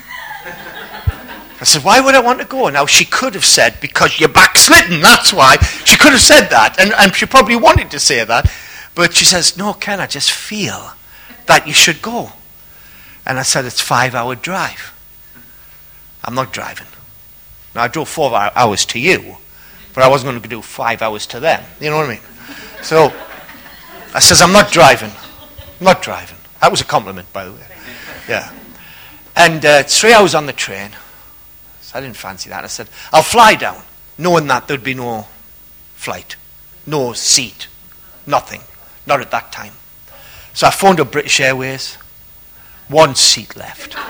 I said, "Why would I want to go?" Now, she could have said, "Because you're backslidden, that's why." She could have said that, and, and she probably wanted to say that. But she says, "No, Ken, I just feel that you should go." And I said, "It's a five-hour drive. I'm not driving." Now, I drove four hours to you, but I wasn't going to do five hours to them. You know what I mean? So I says, "I'm not driving. I'm not driving." That was a compliment, by the way. Yeah. And uh, it's three hours on the train. I didn't fancy that. I said, "I'll fly down," knowing that there'd be no flight, no seat, nothing, not at that time. So I phoned up British Airways. One seat left. One.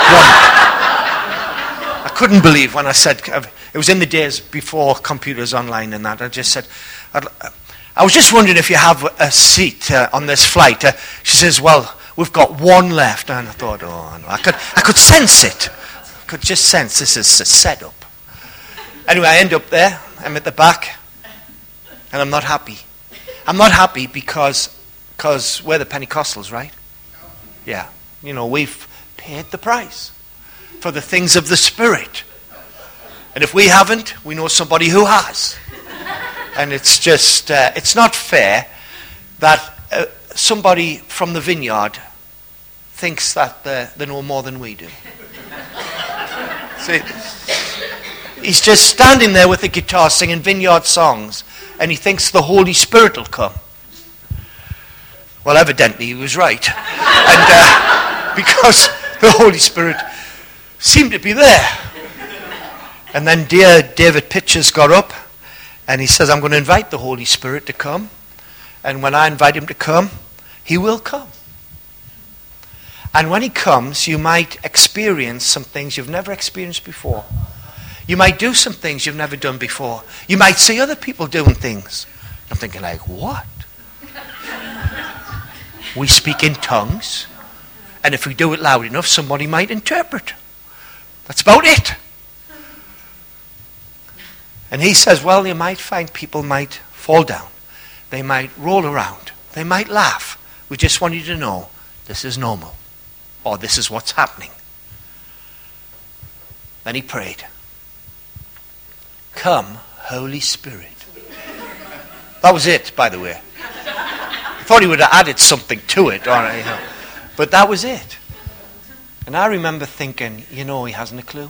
I couldn't believe when I said, it was in the days before computers online and that, I just said, I'd, "I was just wondering if you have a seat uh, on this flight." Uh, she says, "Well, we've got one left." And I thought, oh, no. I could, I could sense it. Could just sense this is a setup. Anyway, I end up there. I'm at the back. And I'm not happy. I'm not happy because because we're the Pentecostals, right? Yeah. You know, we've paid the price for the things of the Spirit. And if we haven't, we know somebody who has. And it's just, uh, it's not fair that uh, somebody from the vineyard thinks that they know more than we do. See, he's just standing there with the guitar singing vineyard songs, and he thinks the Holy Spirit will come. Well, evidently he was right. And uh, because the Holy Spirit seemed to be there. And then dear David Pitchers got up and he says, I'm going to invite the Holy Spirit to come. And when I invite him to come, he will come. And when he comes, you might experience some things you've never experienced before. You might do some things you've never done before. You might see other people doing things. I'm thinking like, what? We speak in tongues. And if we do it loud enough, somebody might interpret. That's about it. And he says, well, you might find people might fall down. They might roll around. They might laugh. We just want you to know this is normal. Or this is what's happening. Then he prayed. Come, Holy Spirit. That was it, by the way. I thought he would have added something to it. Or, you know, but that was it. And I remember thinking, you know, he hasn't a clue.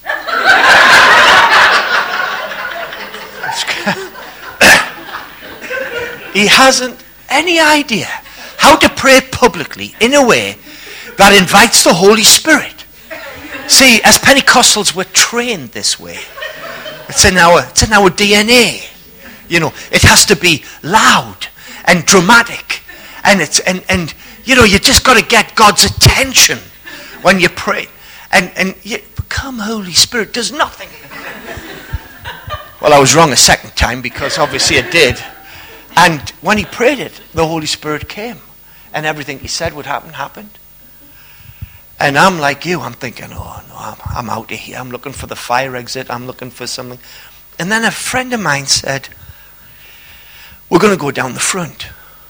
He hasn't any idea how to pray publicly in a way that invites the Holy Spirit. See, as Pentecostals, we're trained this way. It's in our, it's in our D N A. You know, it has to be loud and dramatic. And, it's, and, and you know, you just got to get God's attention when you pray. And, and you, come, Holy Spirit, does nothing. Well, I was wrong a second time because obviously it did. And when he prayed it, the Holy Spirit came. And everything he said would happen, happened. And I'm like you, I'm thinking, oh no, I'm, I'm out of here. I'm looking for the fire exit. I'm looking for something. And then a friend of mine said, we're going to go down the front.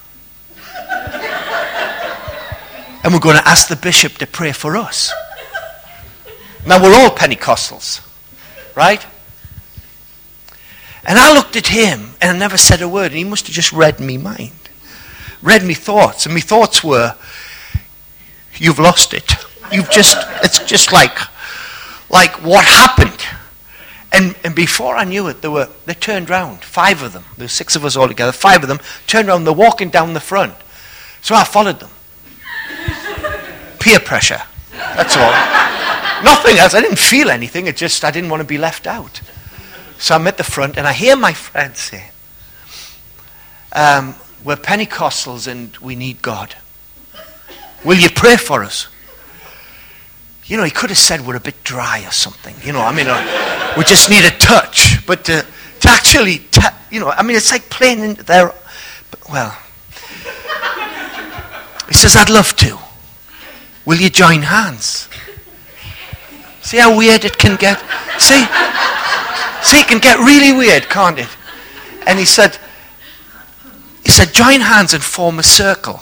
And we're going to ask the bishop to pray for us. Now we're all Pentecostals, right? And I looked at him and I never said a word. And he must have just read me mind. Read me thoughts. And my thoughts were, you've lost it. You've just, it's just like, like what happened. And and before I knew it, they were, they turned round. Five of them. There were six of us all together. Five of them turned around. They're walking down the front. So I followed them. Peer pressure. That's all. Nothing else. I didn't feel anything. It just, I didn't want to be left out. So I'm at the front and I hear my friend say, um, we're Pentecostals and we need God. Will you pray for us? You know, he could have said we're a bit dry or something. You know, I mean, uh, we just need a touch. But uh, to actually, t- you know, I mean, it's like playing into their, but, well. He says, I'd love to. Will you join hands? See how weird it can get? See? See, it can get really weird, can't it? And he said, he said, join hands and form a circle.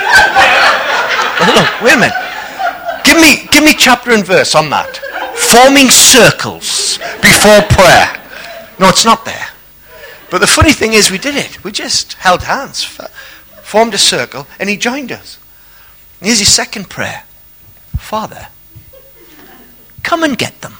Look, wait a minute. Give me, give me chapter and verse on that. Forming circles before prayer. No, it's not there. But the funny thing is we did it. We just held hands, formed a circle, and he joined us. And here's his second prayer. Father, come and get them.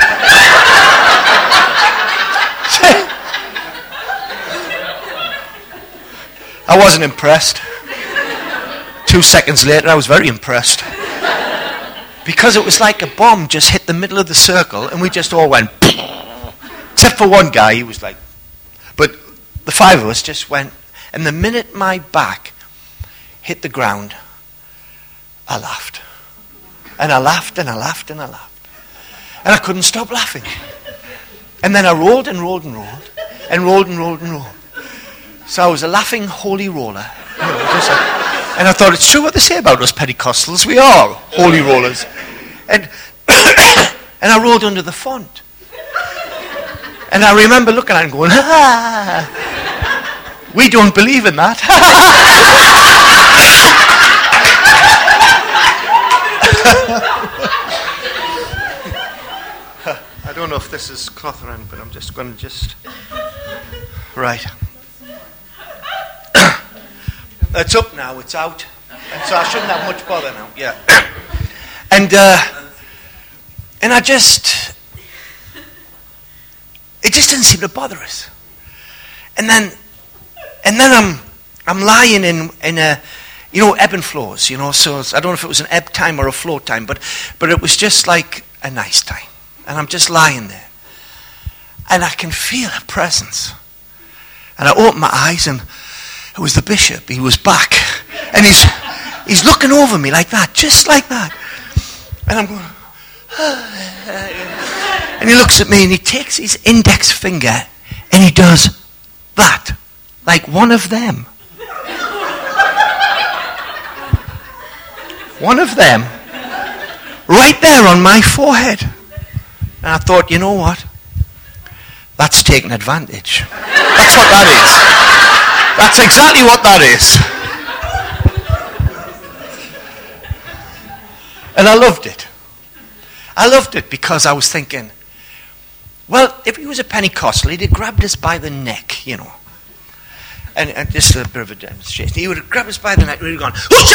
I wasn't impressed. Two seconds later, I was very impressed. Because it was like a bomb just hit the middle of the circle, and we just all went, except for one guy, he was like, but the five of us just went, and the minute my back hit the ground, I laughed. And I laughed, and I laughed, and I laughed. And I couldn't stop laughing. And then I rolled and rolled and rolled, and rolled and rolled and rolled. So I was a laughing holy roller. You know, just like, and I thought, it's true what they say about us Pentecostals. We are holy rollers. And and I rolled under the font. And I remember looking at it and going, ah. We don't believe in that. I don't know if this is cloth around, but I'm just going to just... Right. It's up now, it's out. And so I shouldn't have much bother now, yeah. And, uh, and I just... It just didn't seem to bother us. And then, and then I'm, I'm lying in, in a, you know, ebb and flows, you know, so I don't know if it was an ebb time or a flow time, but, but it was just like a nice time. And I'm just lying there. And I can feel a presence. And I open my eyes and it was the bishop. He was back. And he's, he's looking over me like that, just like that. And I'm going, and he looks at me and he takes his index finger and he does that, like one of them. One of them, right there on my forehead. And I thought, you know what? That's taking advantage. That's what that is. That's exactly what that is. And I loved it. I loved it because I was thinking, well, if he was a Pentecostal, he'd have grabbed us by the neck, you know. And, and this is a bit of a demonstration. He would have grabbed us by the neck and he'd have gone, he'd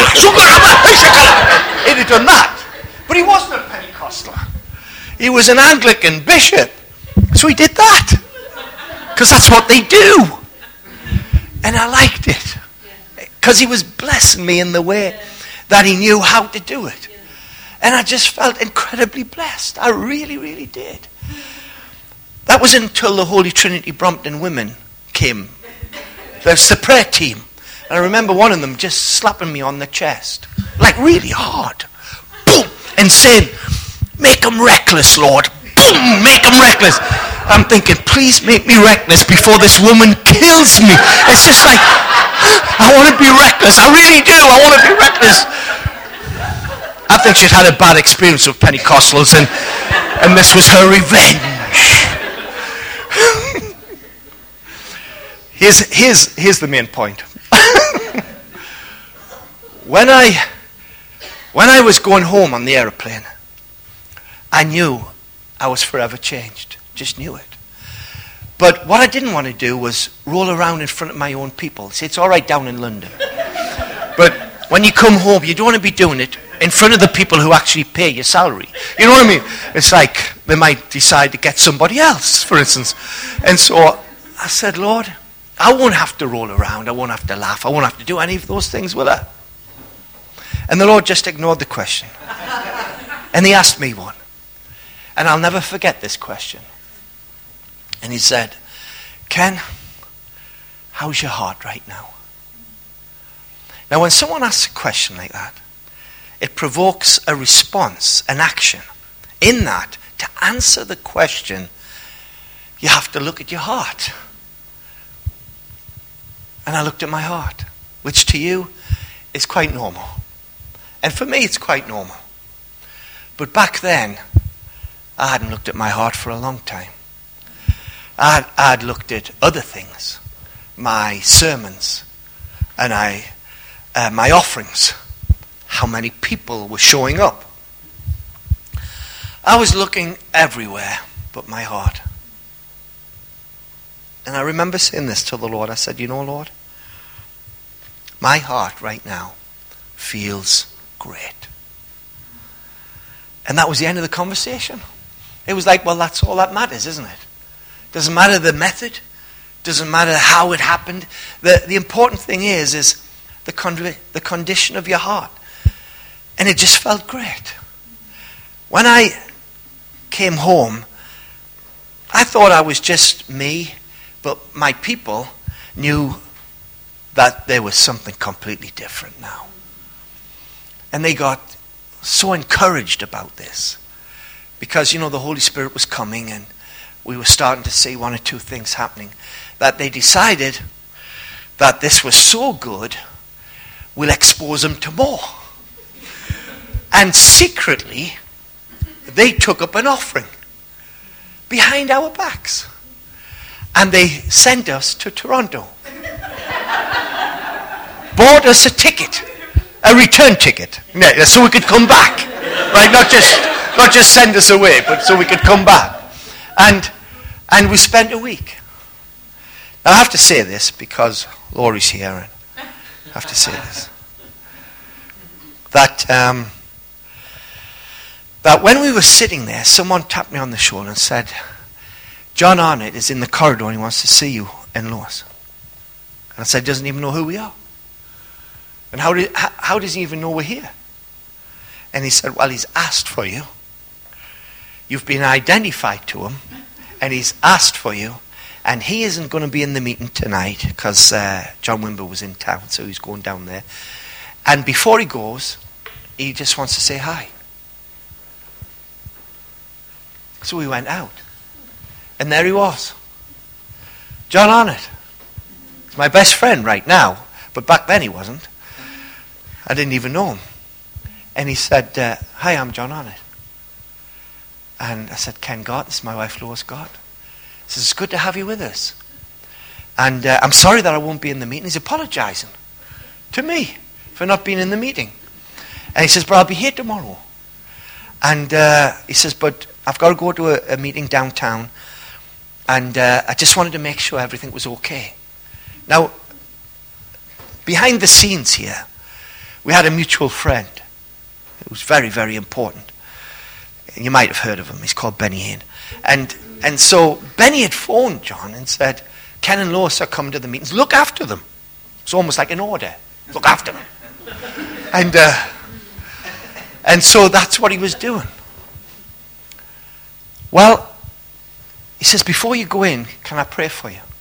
have done that. But he wasn't a Pentecostal. He was an Anglican bishop. So he did that. Because that's what they do. And I liked it. Because he was blessing me in the way that he knew how to do it. And I just felt incredibly blessed. I really, really did. That was until the Holy Trinity Brompton women came. There's the prayer team. And I remember one of them just slapping me on the chest. Like really hard. Boom! And saying, make them reckless, Lord. Boom! Make them reckless. I'm thinking, please make me reckless before this woman kills me. It's just like, I want to be reckless. I really do. I want to be reckless. I think she'd had a bad experience with Pentecostals and, and this was her revenge. here's, here's, here's the main point. when, I, when I was going home on the aeroplane, I knew I was forever changed. Just knew it. But what I didn't want to do was roll around in front of my own people. See, it's all right down in London. But when you come home, you don't want to be doing it in front of the people who actually pay your salary. You know what I mean? It's like they might decide to get somebody else, for instance. And so I said, Lord, I won't have to roll around. I won't have to laugh. I won't have to do any of those things with her. And the Lord just ignored the question. And he asked me one. And I'll never forget this question. And he said, Ken, how's your heart right now? Now, when someone asks a question like that, it provokes a response, an action. In that, to answer the question, you have to look at your heart. And I looked at my heart, which to you is quite normal. And for me, it's quite normal. But back then, I hadn't looked at my heart for a long time. I had, I had looked at other things, my sermons, and I, uh, my offerings, how many people were showing up. I was looking everywhere but my heart. And I remember saying this to the Lord. I said, you know, Lord, my heart right now feels great. And that was the end of the conversation. It was like, well, that's all that matters, isn't it? Doesn't matter the method. Doesn't matter how it happened. The, the important thing is, is the, con- the condition of your heart. And it just felt great. When I came home, I thought I was just me, but my people knew that there was something completely different now. And they got so encouraged about this. Because, you know, the Holy Spirit was coming and we were starting to see one or two things happening, that they decided that this was so good, we'll expose them to more. And secretly, they took up an offering behind our backs. And they sent us to Toronto. bought us a ticket, a return ticket, yeah, so we could come back. Right, not just not just send us away, but so we could come back. And and we spent a week. Now I have to say this because Laurie's here, and I have to say this. That um, that when we were sitting there, someone tapped me on the shoulder and said, John Arnott is in the corridor and he wants to see you and Lois. And I said, doesn't even know who we are. And how, did, how, how does he even know we're here? And he said, well, he's asked for you. You've been identified to him, and he's asked for you, and he isn't going to be in the meeting tonight because uh, John Wimber was in town, so he's going down there. And before he goes, he just wants to say hi. So we went out, and there he was. John Arnott. He's my best friend right now, but back then he wasn't. I didn't even know him. And he said, uh, hi, I'm John Arnott. And I said, Ken Gott, this is my wife Lois Gott. He says, it's good to have you with us. And uh, I'm sorry that I won't be in the meeting. He's apologizing to me for not being in the meeting. And he says, but I'll be here tomorrow. And uh, he says, but I've got to go to a, a meeting downtown. And uh, I just wanted to make sure everything was okay. Now, behind the scenes here, we had a mutual friend. It was very, very important. And you might have heard of him. He's called Benny Hinn. And and so Benny had phoned John and said, Ken and Lois are coming to the meetings. Look after them. It's almost like an order. Look after them. and uh, and so that's what he was doing. Well, he says, before you go in, can I pray for you?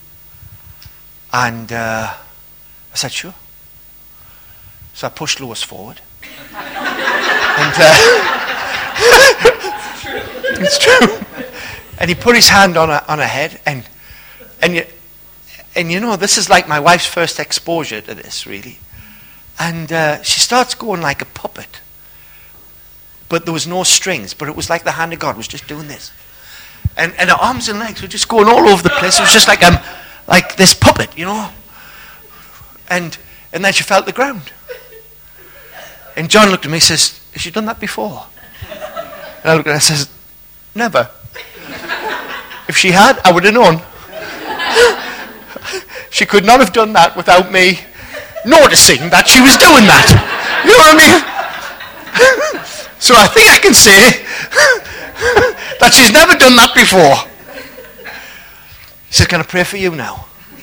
And uh, I said, sure. So I pushed Lois forward. and uh, it's true. And he put his hand on her, on her head, and and you, and you know, this is like my wife's first exposure to this, really. And uh, she starts going like a puppet, but there was no strings, but it was like the hand of God was just doing this, and and her arms and legs were just going all over the place. It was just like um like this puppet, you know. And and then she felt the ground. And John looked at me and says, has she done that before? And I looked at her and says, never. If she had, I would have known. She could not have done that without me noticing that she was doing that. You know what I mean? So I think I can say that she's never done that before. He says, can I pray for you now?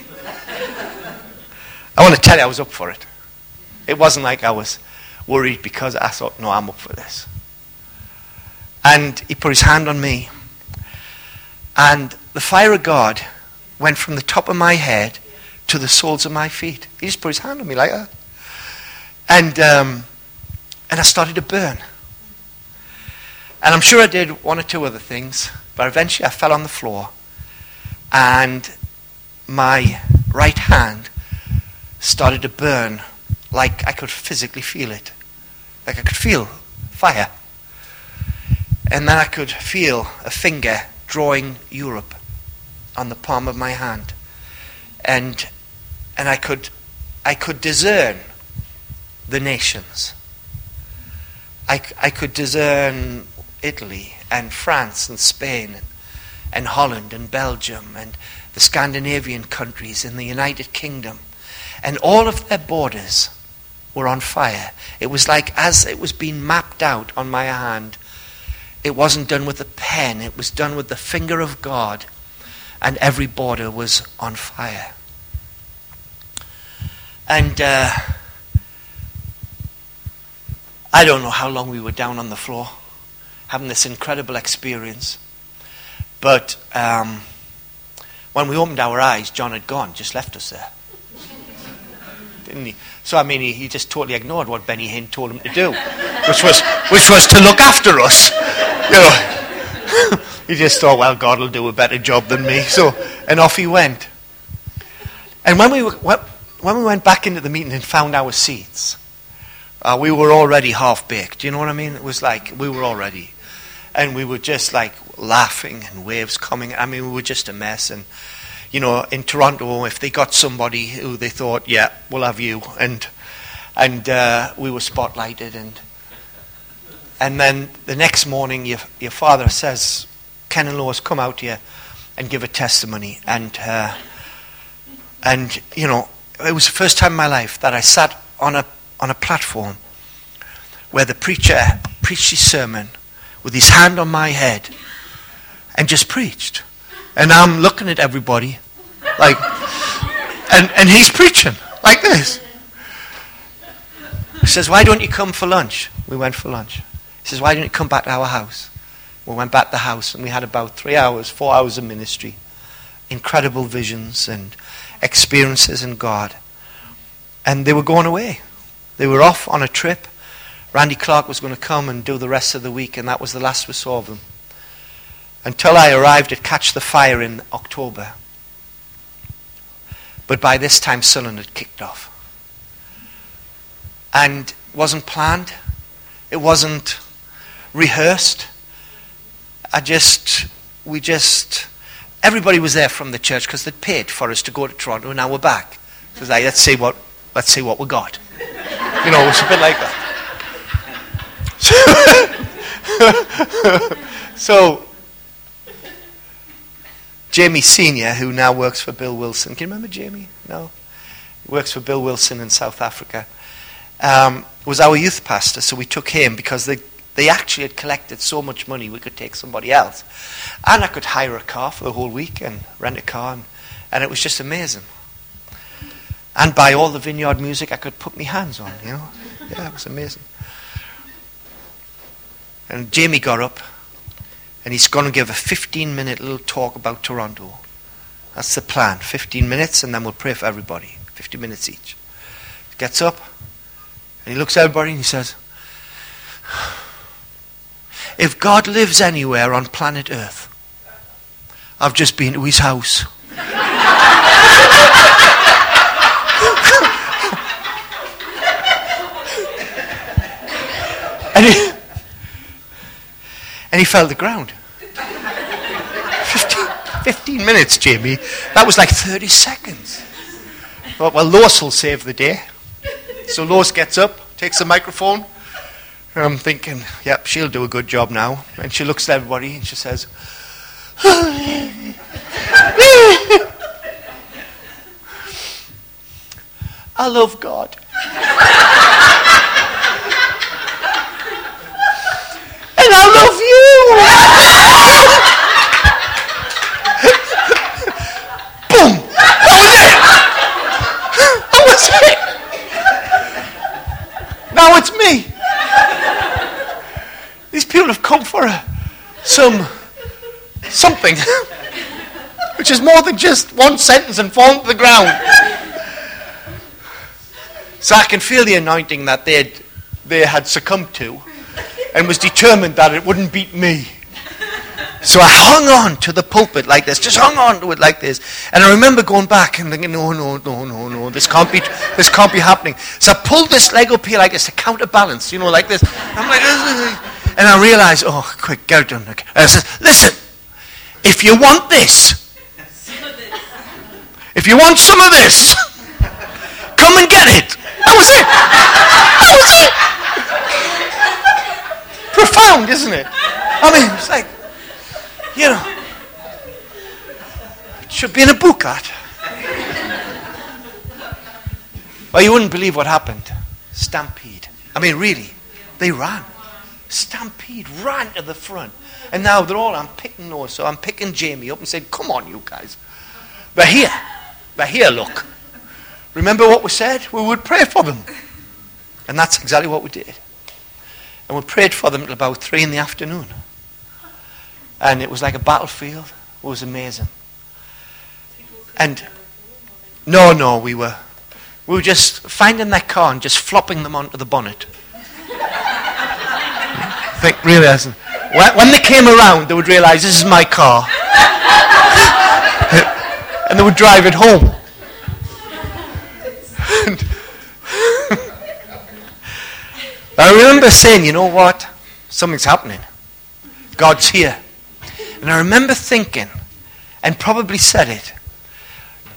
I want to tell you I was up for it. It wasn't like I was worried because I thought, no, I'm up for this. And he put his hand on me. And the fire of God went from the top of my head to the soles of my feet. He just put his hand on me like that. And, um, and I started to burn. And I'm sure I did one or two other things. But eventually I fell on the floor. And my right hand started to burn like I could physically feel it. Like I could feel fire. And then I could feel a finger drawing Europe on the palm of my hand. And and I could I could discern the nations. I, I could discern Italy and France and Spain and, and Holland and Belgium and the Scandinavian countries and the United Kingdom. And all of their borders were on fire. It was like as it was being mapped out on my hand, it wasn't done with a pen, it was done with the finger of God, and every border was on fire. And uh, I don't know how long we were down on the floor, having this incredible experience. But um, when we opened our eyes, John had gone, just left us there. Didn't he? So I mean, he, he just totally ignored what Benny Hinn told him to do, which was which was to look after us. You know, he just thought, well, God will do a better job than me. So, and off he went. And when we were, when we went back into the meeting and found our seats, uh, we were already half baked. You know what I mean? It was like we were already, and we were just like laughing and waves coming. I mean, we were just a mess. And you know, in Toronto, if they got somebody who they thought, yeah, we'll have you, and and uh, we were spotlighted, and and then the next morning, your your father says, Ken and Lois, come out here and give a testimony, and uh, and you know, it was the first time in my life that I sat on a on a platform where the preacher preached his sermon with his hand on my head and just preached, and I'm looking at everybody. Like, and, and he's preaching like this. He says, why don't you come for lunch? We went for lunch. He says, why don't you come back to our house? We went back to the house, and we had about three hours, four hours of ministry. Incredible visions and experiences in God. And they were going away. They were off on a trip. Randy Clark was going to come and do the rest of the week, and that was the last we saw of them. Until I arrived at Catch the Fire in October. But by this time, Sullen had kicked off. And it wasn't planned. It wasn't rehearsed. I just, we just, everybody was there from the church because they'd paid for us to go to Toronto, and now we're back. So it was like, let's see what, let's see what we got. You know, it was a bit like that. So, so Jamie Senior, who now works for Bill Wilson. Can you remember Jamie? No? He works for Bill Wilson in South Africa. Um, was our youth pastor, so we took him because they, they actually had collected so much money we could take somebody else. And I could hire a car for the whole week and rent a car, and, and it was just amazing. And buy all the Vineyard music I could put my hands on, you know. Yeah, it was amazing. And Jamie got up, and he's going to give a fifteen-minute little talk about Toronto. That's the plan, fifteen minutes, and then we'll pray for everybody, fifty minutes each. He gets up, and he looks at everybody, and he says, if God lives anywhere on planet Earth, I've just been to his house. and he... And he fell to the ground. fifteen, fifteen minutes, Jamie. That was like thirty seconds. Well, well, Lois will save the day. So Lois gets up, takes the microphone. And I'm thinking, yep, she'll do a good job now. And she looks at everybody and she says, I love God. And I love you. Boom. That was it. That was it. Now it's me. These people have come for a, some something, which is more than just one sentence and falling to the ground. So I can feel the anointing that they had, they had succumbed to, and was determined that it wouldn't beat me. So I hung on to the pulpit like this, just hung on to it like this. And I remember going back and thinking, no, no, no, no, no, this can't be, this can't be happening. So I pulled this leg up here like this to counterbalance, you know, like this. I'm like, and I realized, oh, quick, get it done. And I said, listen, if you want this, if you want some of this, come and get it. That was it. That was it. Profound, isn't it? I mean, it's like, you know, it should be in a book, that. Well, you wouldn't believe what happened. Stampede. I mean, really, they ran. Stampede ran to the front. And now they're all, I'm picking those, so I'm picking Jamie up and saying, come on, you guys. They're here. They're here, look. Remember what we said? We would pray for them. And that's exactly what we did. And we prayed for them till about three in the afternoon. And it was like a battlefield. It was amazing. And no, no, we were we were just finding that car and just flopping them onto the bonnet. I think realizing when they came around, they would realize this is my car, and they would drive it home. And I remember saying, you know what? Something's happening. God's here. And I remember thinking, and probably said it,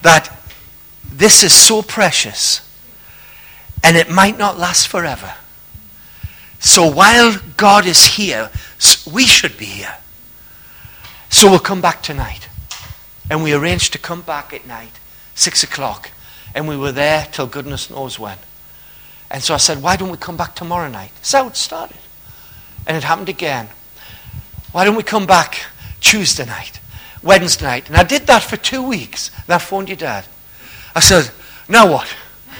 that this is so precious and it might not last forever. So while God is here, we should be here. So we'll come back tonight. And we arranged to come back at night, six o'clock. And we were there till goodness knows when. And so I said, why don't we come back tomorrow night? That's how it started. And it happened again. Why don't we come back Tuesday night, Wednesday night? And I did that for two weeks. And I phoned your dad. I said, now what?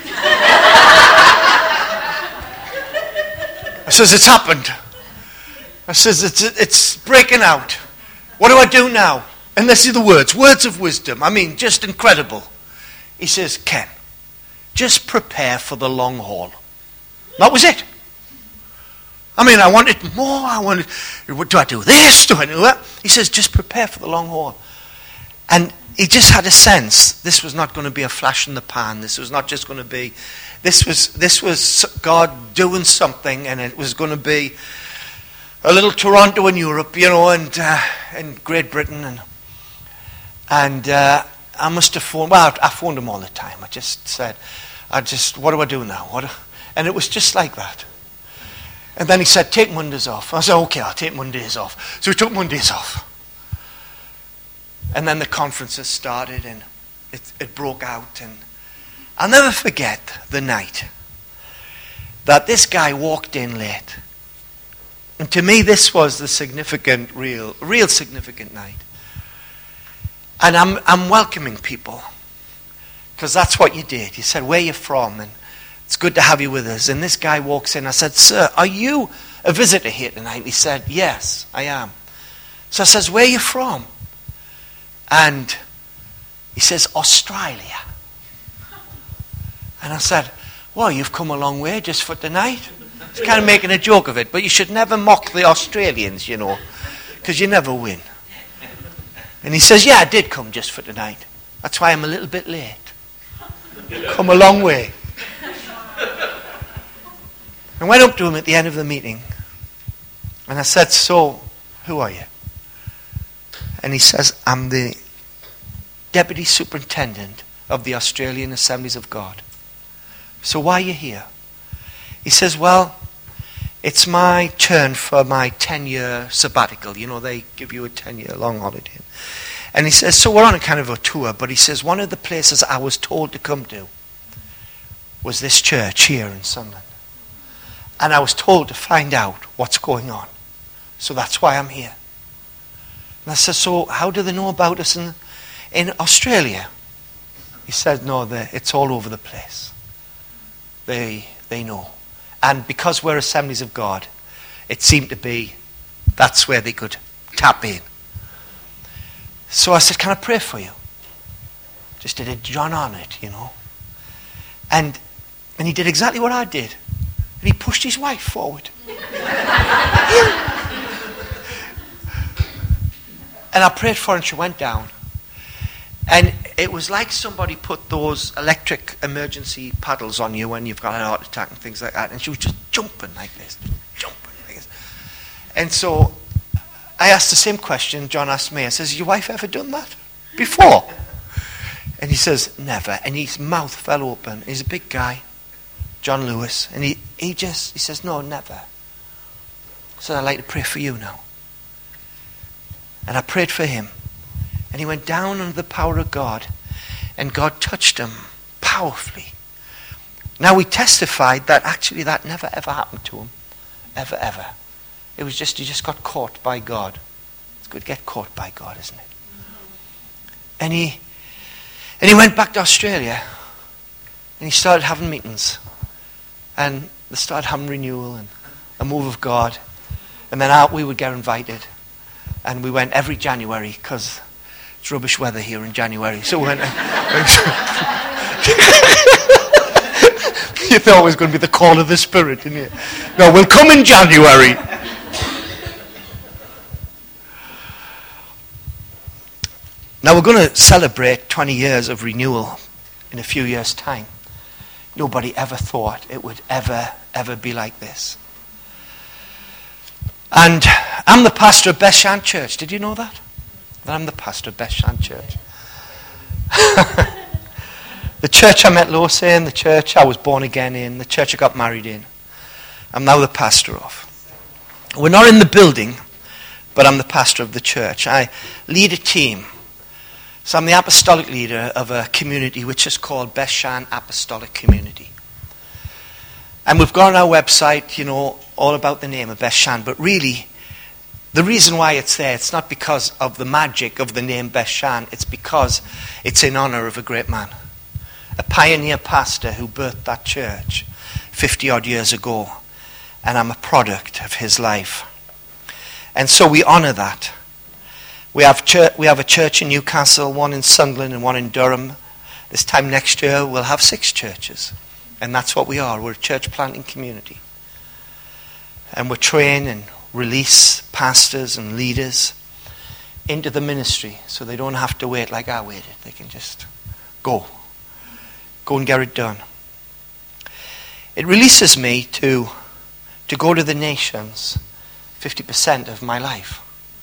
I says, it's happened. I says, it's, it's breaking out. What do I do now? And this are the words, words of wisdom. I mean, just incredible. He says, Ken, just prepare for the long haul. That was it. I mean, I wanted more. I wanted, do I do this? Do I do that? He says, just prepare for the long haul. And he just had a sense this was not going to be a flash in the pan. This was not just going to be, this was this was God doing something, and it was going to be a little Toronto in Europe, you know, and uh, in Great Britain. And and uh, I must have phoned, well, I phoned him all the time. I just said, I just, what do I do now? What do, and it was just like that. And then he said, take Mondays off. I said, okay, I'll take Mondays off. So we took Mondays off. And then the conferences started, and it, it broke out. And I'll never forget the night that this guy walked in late. And to me, this was the significant, real, real significant night. And I'm, I'm welcoming people, because that's what you did. You said, where are you from? And it's good to have you with us. And this guy walks in. I said, sir, are you a visitor here tonight? He said, yes, I am. So I says, where are you from? And he says, Australia. And I said, well, you've come a long way just for tonight. He's kind of making a joke of it. But you should never mock the Australians, you know, because you never win. And he says, yeah, I did come just for tonight. That's why I'm a little bit late. Come a long way. I went up to him at the end of the meeting, and I said, so, who are you? And he says, I'm the Deputy Superintendent of the Australian Assemblies of God. So why are you here? He says, well, it's my turn for my ten-year sabbatical. You know, they give you a ten-year long holiday. And he says, so we're on a kind of a tour, but he says, one of the places I was told to come to was this church here in Sunderland. And I was told to find out what's going on. So that's why I'm here. And I said, so how do they know about us in, in Australia? He said, no, it's all over the place. They, they know. And because we're Assemblies of God, it seemed to be, that's where they could tap in. So I said, can I pray for you? Just did a John on it, you know. And, and he did exactly what I did. And he pushed his wife forward. And I prayed for her, and she went down. And it was like somebody put those electric emergency paddles on you when you've got a heart attack and things like that. And she was just jumping like this, jumping like this. And so I asked the same question John asked me. I says, has your wife ever done that before? And he says, never. And his mouth fell open. He's a big guy, John Lewis. And he, he just, he says, no, never. So I'd like to pray for you now. And I prayed for him. And he went down under the power of God. And God touched him powerfully. Now we testified that actually that never ever happened to him. Ever, ever. It was just, he just got caught by God. It's good to get caught by God, isn't it? And he, and he went back to Australia. And he started having meetings. And they started having renewal and a move of God. And then out we would get invited. And we went every January because it's rubbish weather here in January. So we went. You thought it was going to be the call of the Spirit, didn't you? No, we'll come in January. Now we're going to celebrate twenty years of renewal in a few years' time. Nobody ever thought it would ever, ever be like this. And I'm the pastor of Best Shan Church. Did you know that? That I'm the pastor of Best Shan Church. church I met Lois in, the church I was born again in, the church I got married in, I'm now the pastor of. We're not in the building, but I'm the pastor of the church. I lead a team. So I'm the apostolic leader of a community which is called Bethshan Apostolic Community. And we've got on our website, you know, all about the name of Bethshan, but really, the reason why it's there, it's not because of the magic of the name Bethshan, it's because it's in honor of a great man, a pioneer pastor who birthed that church fifty odd years ago, and I'm a product of his life. And so we honor that. We have church, we have a church in Newcastle, one in Sunderland and one in Durham. This time next year we'll have six churches. And that's what we are. We're a church planting community. And we train and release pastors and leaders into the ministry so they don't have to wait like I waited. They can just go. Go and get it done. It releases me to, to go to the nations fifty percent of my life.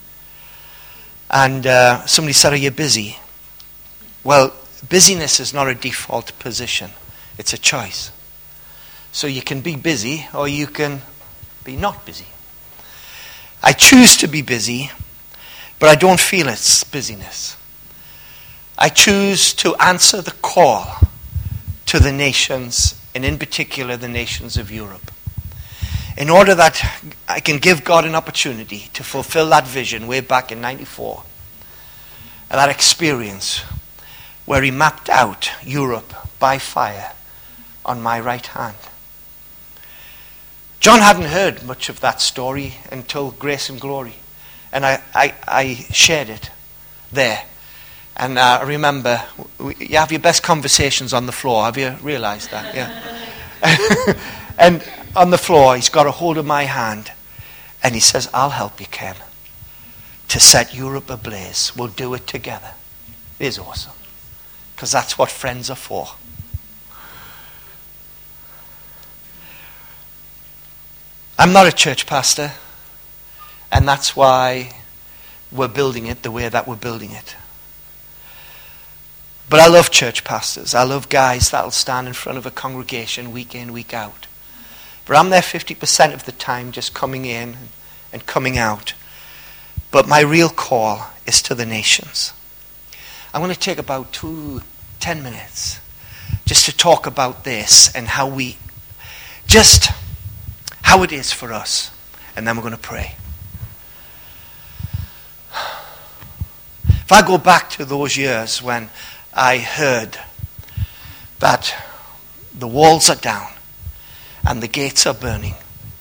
And uh, somebody said, are you busy? Well, busyness is not a default position. It's a choice. So you can be busy or you can be not busy. I choose to be busy, but I don't feel it's busyness. I choose to answer the call to the nations, and in particular the nations of Europe, in order that I can give God an opportunity to fulfill that vision way back in ninety-four, and that experience where he mapped out Europe by fire on my right hand. John hadn't heard much of that story until Grace and Glory, and I, I, I shared it there. And uh, I remember, we, you have your best conversations on the floor. Have you realized that? Yeah. And on the floor, he's got a hold of my hand, and he says, I'll help you, Ken, to set Europe ablaze. We'll do it together. It is awesome, because that's what friends are for. I'm not a church pastor, and that's why we're building it the way that we're building it. But I love church pastors. I love guys that'll stand in front of a congregation week in, week out. But I'm there fifty percent of the time just coming in and coming out. But my real call is to the nations. I'm going to take about two, ten minutes just to talk about this and how we, just how it is for us. And then we're going to pray. If I go back to those years when I heard that the walls are down and the gates are burning.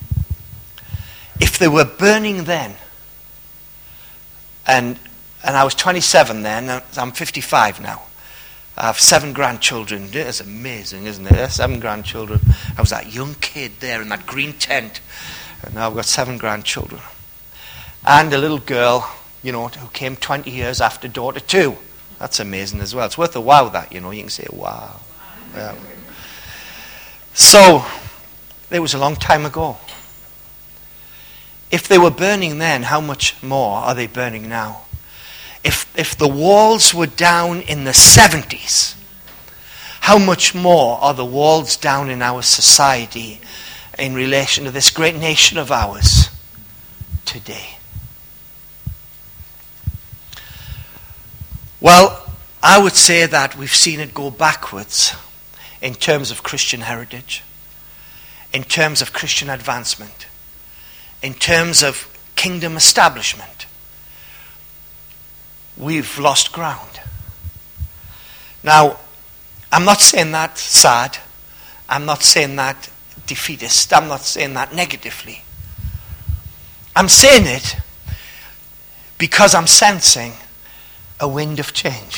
If they were burning then, and and I was twenty-seven then, I'm fifty-five now. I have seven grandchildren. It's amazing, isn't it? Seven grandchildren. I was that young kid there in that green tent, and now I've got seven grandchildren. And a little girl, you know, who came twenty years after daughter two. That's amazing as well. It's worth a wow, that, you know. You can say, wow. Yeah. So, it was a long time ago. If they were burning then, how much more are they burning now? If, if the walls were down in the seventies, how much more are the walls down in our society in relation to this great nation of ours today? Well, I would say that we've seen it go backwards in terms of Christian heritage, in terms of Christian advancement, in terms of kingdom establishment. We've lost ground. Now, I'm not saying that sad. I'm not saying that defeatist. I'm not saying that negatively. I'm saying it because I'm sensing a wind of change.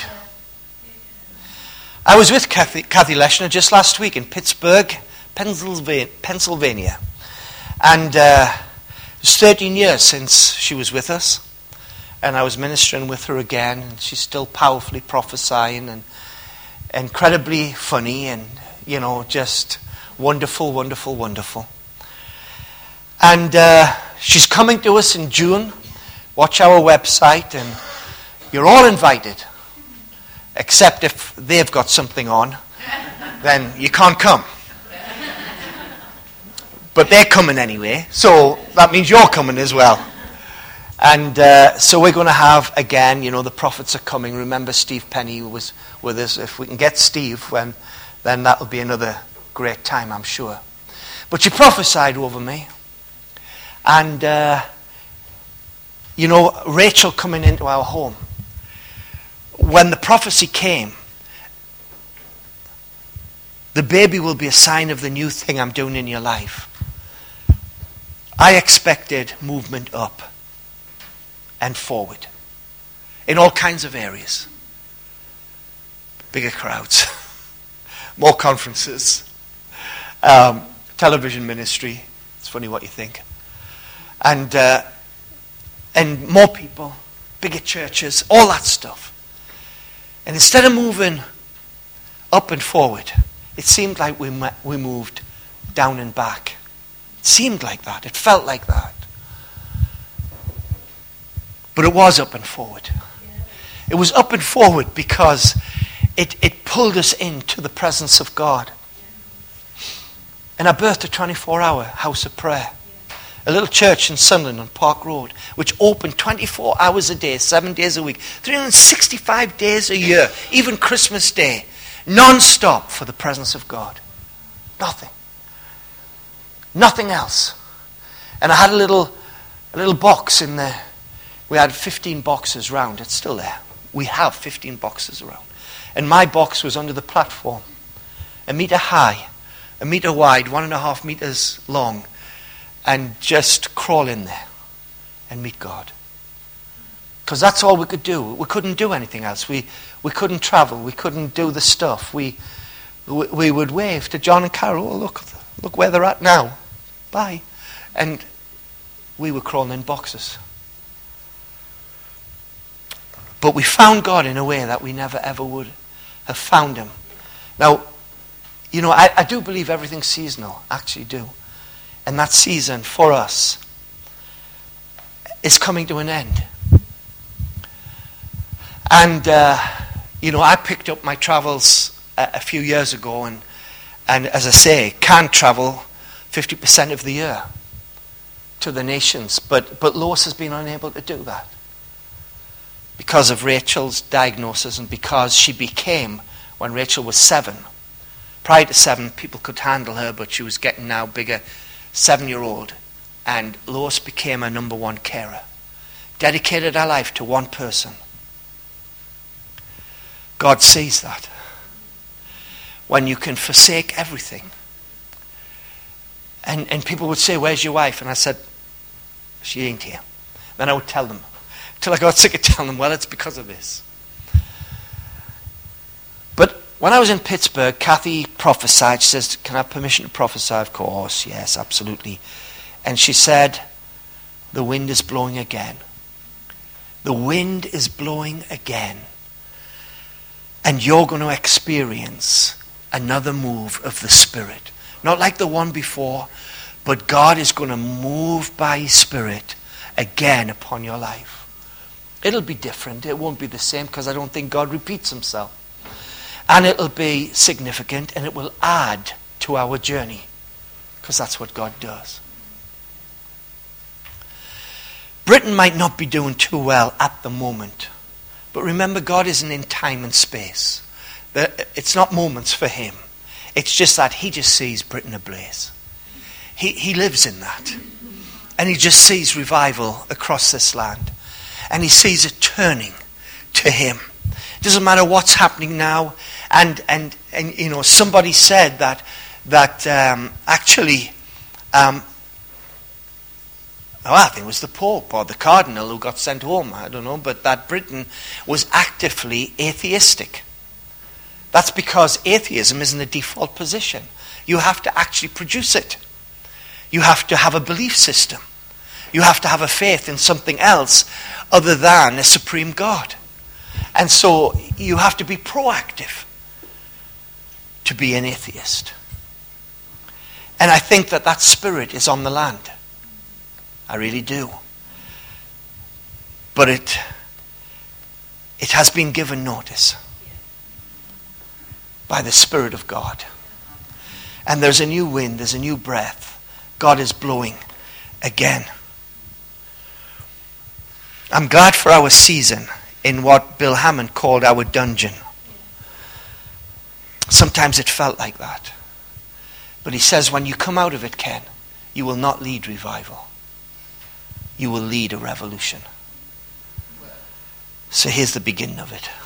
I was with Kathy, Kathy Leshner just last week in Pittsburgh, Pennsylvania. And uh, it was thirteen years since she was with us. And I was ministering with her again. And she's still powerfully prophesying and incredibly funny and, you know, just wonderful, wonderful, wonderful. And uh, she's coming to us in June. Watch our website and you're all invited, except if they've got something on. then you can't come. But they're coming anyway, so that means you're coming as well. And uh, so we're going to have, again, you know, the prophets are coming. Remember Steve Penny was with us. If we can get Steve, when, then that'll be another great time, I'm sure. But she prophesied over me. And, uh, you know, Rachel coming into our home. When the prophecy came, the baby will be a sign of the new thing I'm doing in your life. I expected movement up and forward in all kinds of areas. Bigger crowds, more conferences, um, television ministry. It's funny what you think. And, uh, and more people, bigger churches, all that stuff. And instead of moving up and forward, it seemed like we we moved down and back. It seemed like that. It felt like that. But it was up and forward. It was up and forward because it, it pulled us into the presence of God. And I birthed a twenty-four hour house of prayer. A little church in Sunderland on Park Road, which opened twenty-four hours a day, seven days a week, three hundred sixty-five days a year, even Christmas Day, non-stop for the presence of God. Nothing. Nothing else. And I had a little, a little box in there. We had fifteen boxes round. It's still there. We have fifteen boxes around. And my box was under the platform. A meter high, a meter wide, one and a half meters long. And just crawl in there and meet God. Because that's all we could do. We couldn't do anything else. We we couldn't travel. We couldn't do the stuff. We we, we would wave to John and Carol. Oh, look, look where they're at now. Bye. And we were crawling in boxes. But we found God in a way that we never ever would have found him. Now, you know, I, I do believe everything's seasonal. I actually do. And that season for us is coming to an end. And, uh, you know, I picked up my travels a, a few years ago. And, and as I say, can't travel fifty percent of the year to the nations. But, but Lois has been unable to do that. Because of Rachel's diagnosis and because she became, when Rachel was seven. Prior to seven, people could handle her, but she was getting now bigger, seven-year-old. And Lois became her number one carer. Dedicated her life to one person. God sees that. When you can forsake everything. And, and people would say, where's your wife? And I said, she ain't here. Then I would tell them. Till I got sick of telling them, well, it's because of this. But when I was in Pittsburgh, Kathy prophesied. She says, can I have permission to prophesy? Of course, yes, absolutely. And she said, the wind is blowing again. The wind is blowing again. And you're going to experience another move of the Spirit. Not like the one before, but God is going to move by his Spirit again upon your life. It'll be different. It won't be the same because I don't think God repeats himself. And it'll be significant and it will add to our journey because that's what God does. Britain might not be doing too well at the moment. But remember, God isn't in time and space. It's not moments for him. It's just that he just sees Britain ablaze. He, he lives in that. And he just sees revival across this land. And he sees it turning to him. It doesn't matter what's happening now. And, and, and you know, somebody said that, that um, actually, um, oh, I think it was the Pope or the Cardinal who got sent home, I don't know, but that Britain was actively atheistic. That's because atheism isn't a default position. You have to actually produce it. You have to have a belief system. You have to have a faith in something else other than a supreme God. And so you have to be proactive to be an atheist. And I think that that spirit is on the land. I really do. But it, it has been given notice by the Spirit of God. And there's a new wind, there's a new breath. God is blowing again. I'm glad for our season in what Bill Hammond called our dungeon. Sometimes it felt like that. But he says, when you come out of it, Ken, you will not lead revival. You will lead a revolution. So here's the beginning of it.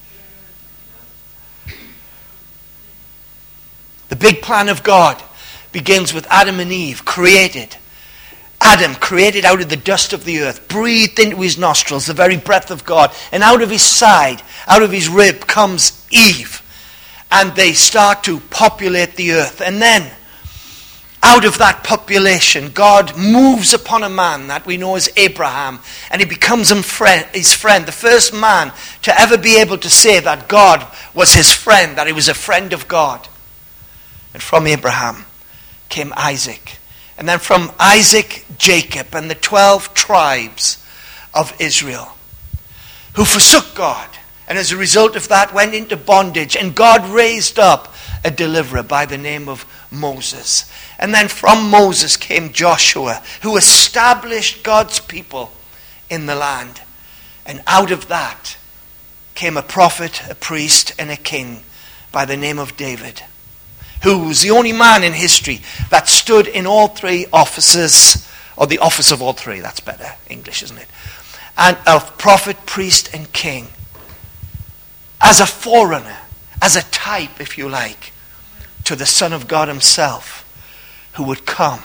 The big plan of God begins with Adam and Eve, created. Adam, created out of the dust of the earth, breathed into his nostrils the very breath of God. And out of his side, out of his rib, comes Eve. And they start to populate the earth. And then, out of that population, God moves upon a man that we know as Abraham. And he becomes his friend, the first man to ever be able to say that God was his friend, that he was a friend of God. And from Abraham came Isaac. And then from Isaac, Jacob, and the twelve tribes of Israel, who forsook God. And as a result of that, went into bondage. And God raised up a deliverer by the name of Moses. And then from Moses came Joshua, who established God's people in the land. And out of that came a prophet, a priest, and a king by the name of David, who was the only man in history that stood in all three offices, or the office of all three, that's better English, isn't it? And of prophet, priest, and king. As a forerunner, as a type, if you like, to the Son of God himself, who would come.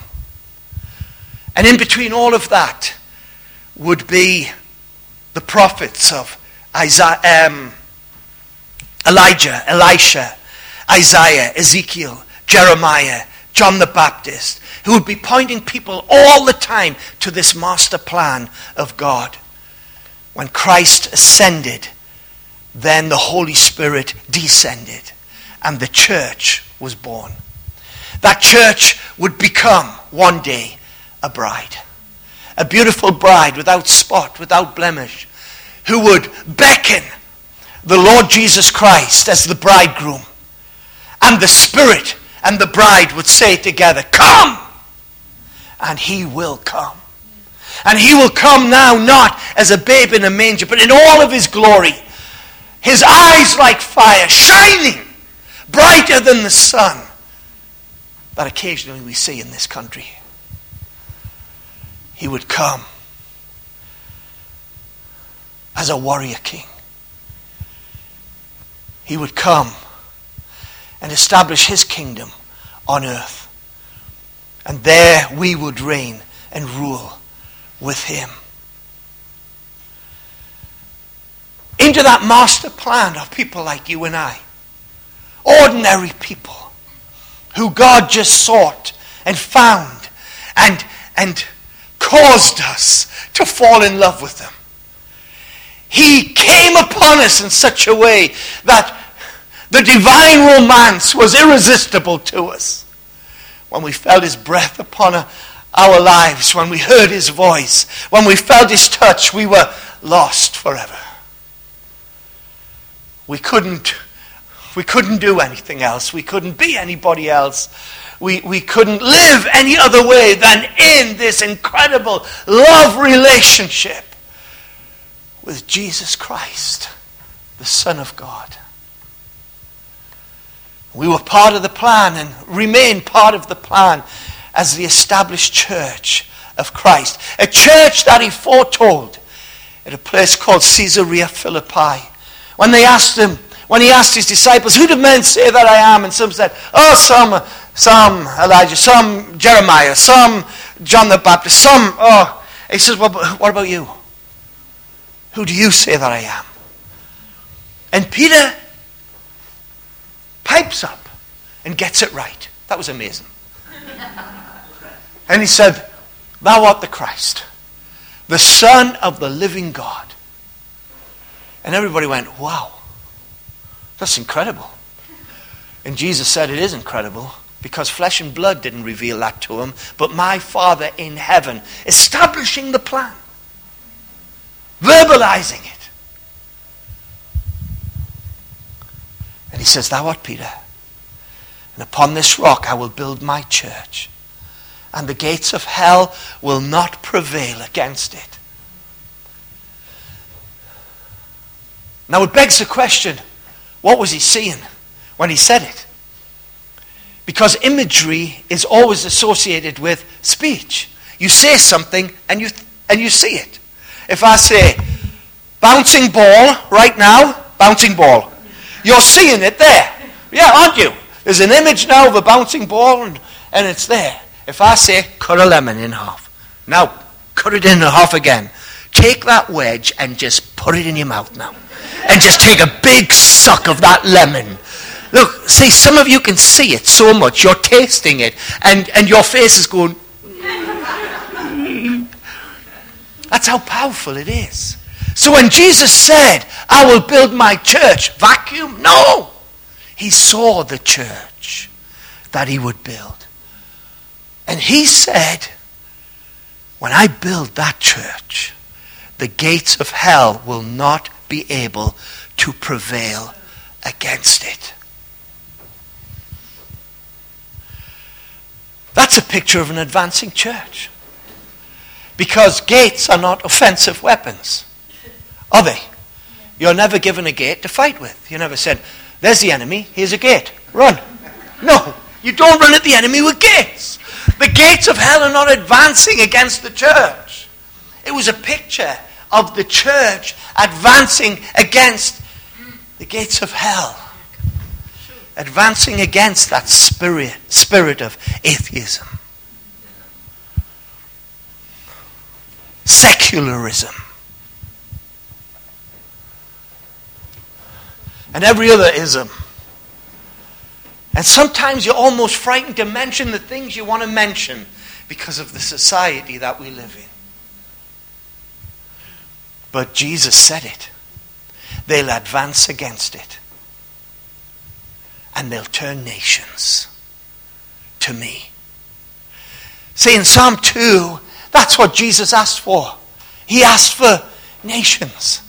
And in between all of that would be the prophets of Isaiah, um, Elijah, Elisha, Isaiah, Ezekiel, Jeremiah, John the Baptist, who would be pointing people all the time to this master plan of God. When Christ ascended, then the Holy Spirit descended, and the church was born. That church would become one day a bride. A beautiful bride without spot, without blemish, who would beckon the Lord Jesus Christ as the bridegroom. And the Spirit and the bride would say together, "Come!" And he will come. And he will come now not as a babe in a manger, but in all of his glory. His eyes like fire, shining brighter than the sun that occasionally we see in this country. He would come as a warrior king. He would come and establish his kingdom on earth. And there we would reign and rule with him. Into that master plan of people like you and I. Ordinary people who God just sought and found and, and caused us to fall in love with them. He came upon us in such a way that the divine romance was irresistible to us. When we felt his breath upon a, our lives, when we heard his voice, when we felt his touch, we were lost forever. We couldn't, we couldn't do anything else. We couldn't be anybody else. We, we couldn't live any other way than in this incredible love relationship with Jesus Christ, the Son of God. We were part of the plan and remain part of the plan as the established church of Christ. A church that he foretold at a place called Caesarea Philippi. When they asked him, when he asked his disciples, "Who do men say that I am?" And some said, "Oh, some, some Elijah, some Jeremiah, some John the Baptist, some, oh." He says, "Well, what about you? Who do you say that I am?" And Peter pipes up and gets it right. That was amazing. And he said, "Thou art the Christ, the Son of the living God." And everybody went, "Wow, that's incredible." And Jesus said, "It is incredible because flesh and blood didn't reveal that to him, but my Father in heaven," establishing the plan, verbalizing it. And he says, "Thou art Peter, And upon this rock I will build my church, and the gates of hell will not prevail against it. Now it begs the question, what was he seeing when he said it? Because imagery is always associated with speech. You say something and you and you see it. If I say, bouncing ball right now, bouncing ball, you're seeing it there. Yeah, aren't you? There's an image now of a bouncing ball and, and it's there. If I say, cut a lemon in half. Now, cut it in half again. Take that wedge and just put it in your mouth now. And just take a big suck of that lemon. Look, see, some of you can see it so much. You're tasting it. And, and your face is going... That's how powerful it is. So when Jesus said, I will build my church, vacuum? No. He saw the church that he would build. And he said, when I build that church, the gates of hell will not be able to prevail against it. That's a picture of an advancing church. Because gates are not offensive weapons, are they? You're never given a gate to fight with. You never said, there's the enemy, here's a gate, run. No, you don't run at the enemy with gates. The gates of hell are not advancing against the church. It was a picture of the church advancing against the gates of hell. Advancing against that spirit, spirit of atheism. Secularism. And every other ism. And sometimes you're almost frightened to mention the things you want to mention because of the society that we live in. But Jesus said it. They'll advance against it. And they'll turn nations to me. See, in Psalm two, that's what Jesus asked for. He asked for nations.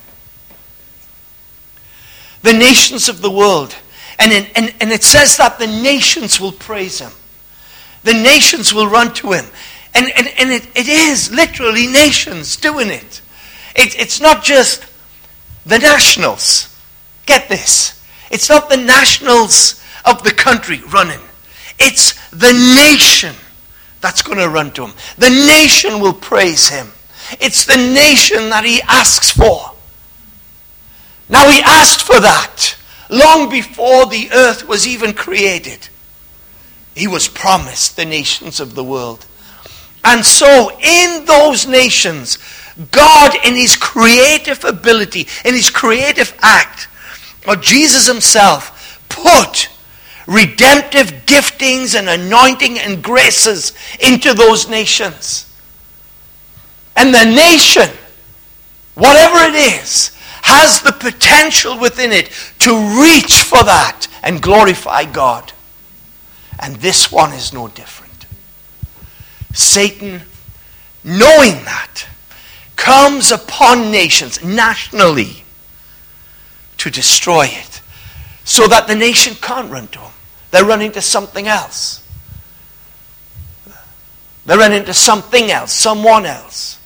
The nations of the world. And, in, and, and it says that the nations will praise him. The nations will run to him. And, and, and it, it is literally nations doing it. it. It's not just the nationals. Get this. It's not the nationals of the country running. It's the nation that's going to run to him. The nation will praise him. It's the nation that he asks for. Now he asked for that long before the earth was even created. He was promised the nations of the world. And so in those nations, God in his creative ability, in his creative act, or Jesus himself, put redemptive giftings and anointing and graces into those nations. And the nation, whatever it is, has the potential within it to reach for that and glorify God. And this one is no different. Satan, knowing that, comes upon nations nationally to destroy it, so that the nation can't run to him. They're running to something else. They're running to something else, someone else.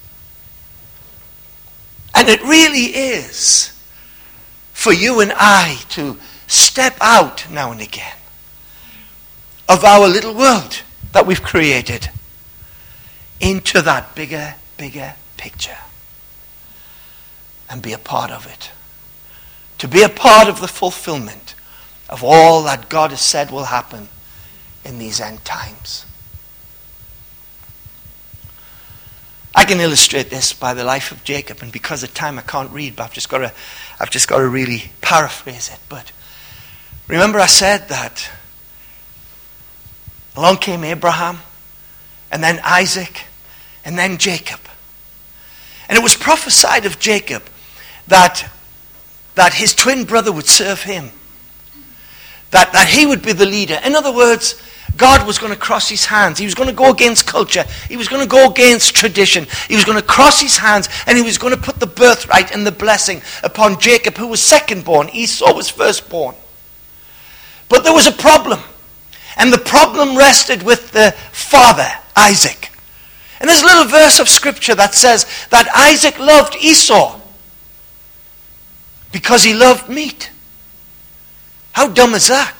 And it really is for you and I to step out now and again of our little world that we've created into that bigger, bigger picture and be a part of it. To be a part of the fulfillment of all that God has said will happen in these end times. I can illustrate this by the life of Jacob, and because of time I can't read, but I've just got to, I've just got to really paraphrase it. But remember I said that along came Abraham, and then Isaac, and then Jacob. And it was prophesied of Jacob that, that his twin brother would serve him. That, that he would be the leader. In other words, God was going to cross his hands. He was going to go against culture. He was going to go against tradition. He was going to cross his hands, and he was going to put the birthright and the blessing upon Jacob, who was second born. Esau was firstborn. But there was a problem. And the problem rested with the father, Isaac. And there's a little verse of scripture that says that Isaac loved Esau because he loved meat. How dumb is that?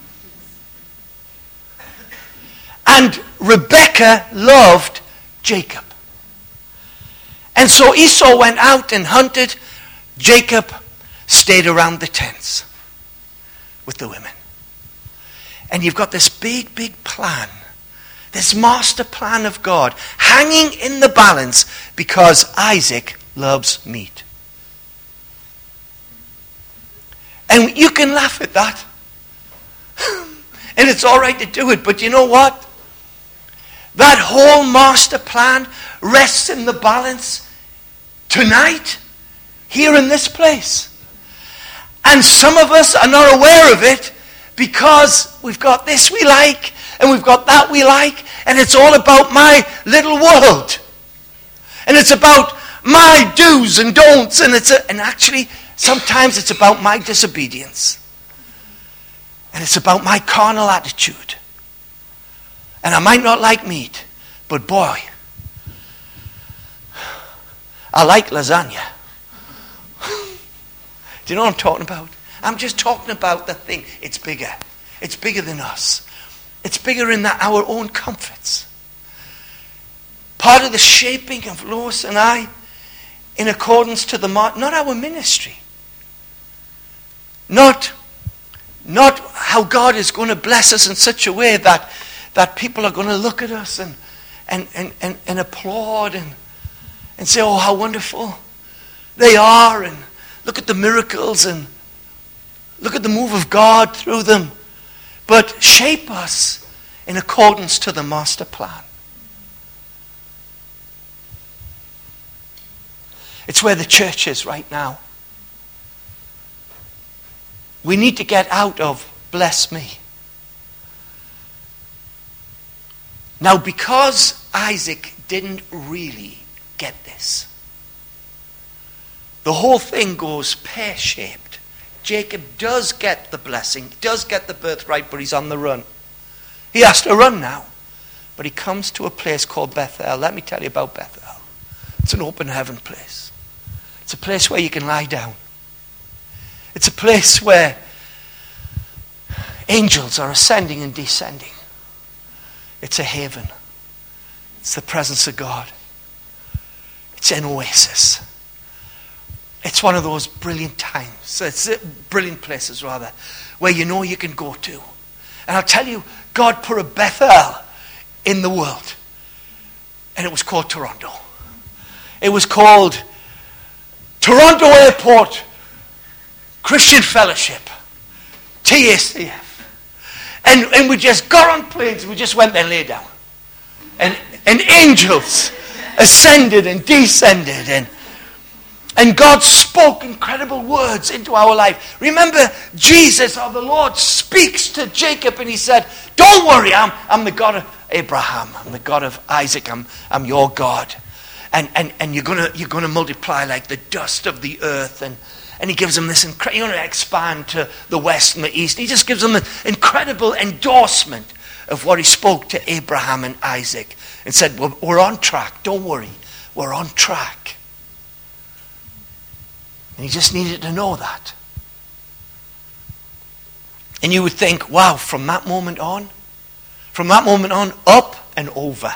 And Rebekah loved Jacob. And so Esau went out and hunted. Jacob stayed around the tents with the women. And you've got this big, big plan, this master plan of God hanging in the balance because Isaac loves meat. And you can laugh at that. And it's all right to do it, but you know what? That whole master plan rests in the balance tonight, here in this place. And some of us are not aware of it because we've got this we like and we've got that we like, and it's all about my little world. And it's about my do's and don'ts, and it's a, and actually sometimes it's about my disobedience. And it's about my carnal attitude. And I might not like meat, but boy, I like lasagna. Do you know what I'm talking about? I'm just talking about the thing. It's bigger. It's bigger than us. It's bigger in that our own comforts. Part of the shaping of Lois and I, in accordance to the mark, not our ministry. Not, not how God is going to bless us in such a way that that people are going to look at us and and, and, and, and applaud and, and say, oh, how wonderful they are, and look at the miracles and look at the move of God through them. But shape us in accordance to the master plan. It's where the church is right now. We need to get out of bless me. Now, because Isaac didn't really get this, the whole thing goes pear-shaped. Jacob does get the blessing, does get the birthright, but he's on the run. He has to run now. But he comes to a place called Bethel. Let me tell you about Bethel. It's an open heaven place. It's a place where you can lie down. It's a place where angels are ascending and descending. It's a haven. It's the presence of God. It's an oasis. It's one of those brilliant times. It's brilliant places, rather, where you know you can go to. And I'll tell you, God put a Bethel in the world. And it was called Toronto. It was called Toronto Airport Christian Fellowship. T A C F. And, and we just got on planes and we just went there and lay down. And, and angels ascended and descended. And, and God spoke incredible words into our life. Remember, Jesus, or the Lord, speaks to Jacob and he said, don't worry, I'm, I'm the God of Abraham. I'm the God of Isaac. I'm, I'm your God. And, and, and you're going you're gonna multiply like the dust of the earth. And And he gives them this incredible, you're going to expand to the west and the east. He just gives them an incredible endorsement of what he spoke to Abraham and Isaac. And said, well, we're on track. Don't worry. We're on track. And he just needed to know that. And you would think, wow, from that moment on, from that moment on, up and over.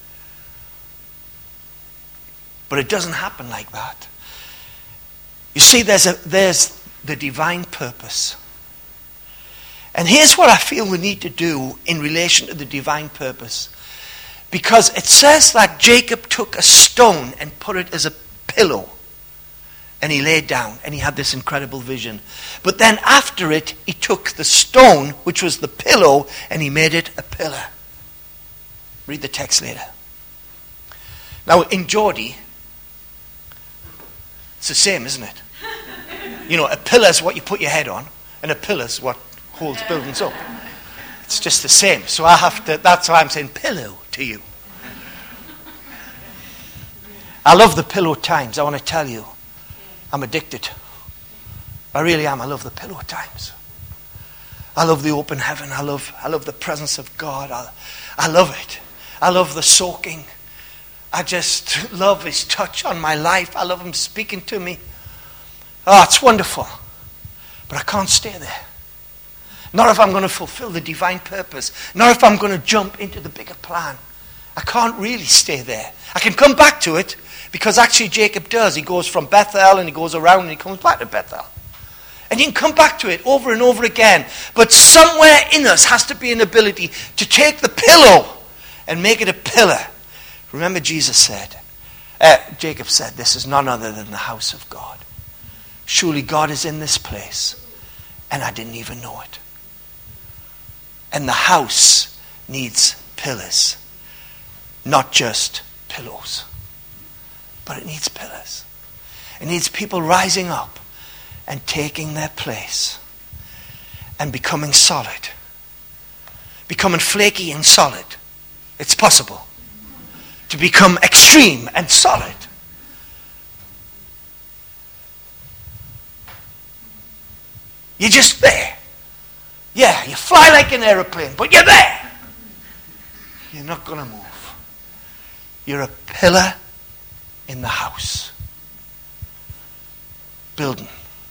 But it doesn't happen like that. You see, there's a, there's the divine purpose. And here's what I feel we need to do in relation to the divine purpose. Because it says that Jacob took a stone and put it as a pillow. And he laid down and he had this incredible vision. But then after it, he took the stone, which was the pillow, and he made it a pillar. Read the text later. Now, in Geordie, it's the same, isn't it? You know, a pillar is what you put your head on, and a pillar is what holds buildings up. It's just the same. So I have to, that's why I'm saying pillow to you. I love the pillow times, I want to tell you. I'm addicted. I really am. I love the pillow times. I love the open heaven. I love, I love the presence of God. I, I love it. I love the soaking. I just love his touch on my life. I love him speaking to me. Oh, it's wonderful. But I can't stay there. Not if I'm going to fulfill the divine purpose. Not if I'm going to jump into the bigger plan. I can't really stay there. I can come back to it because actually Jacob does. He goes from Bethel and he goes around and he comes back to Bethel. And you can come back to it over and over again. But somewhere in us has to be an ability to take the pillow and make it a pillar. Remember Jesus said, uh, Jacob said, this is none other than the house of God. Surely God is in this place. And I didn't even know it. And the house needs pillars. Not just pillows. But it needs pillars. It needs people rising up and taking their place. And becoming solid. Becoming flaky and solid. It's possible. To become extreme and solid. You're just there. Yeah, you fly like an aeroplane, but you're there. You're not going to move. You're a pillar in the house. Building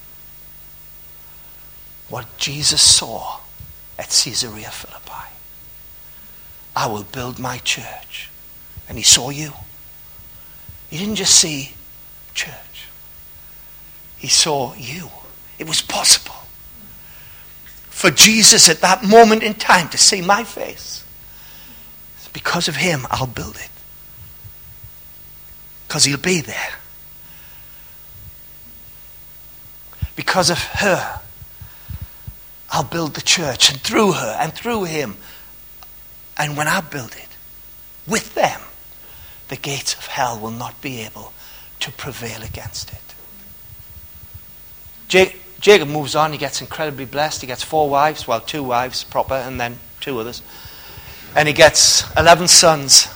what Jesus saw at Caesarea Philippi. I will build my church. And he saw you. He didn't just see church. He saw you. It was possible for Jesus at that moment in time to see my face. Because of him, I'll build it. Because he'll be there. Because of her, I'll build the church. And through her and through him. And when I build it, with them, the gates of hell will not be able to prevail against it. Jacob, Jacob moves on. He gets incredibly blessed. He gets four wives. Well, two wives proper and then two others. And he gets eleven sons.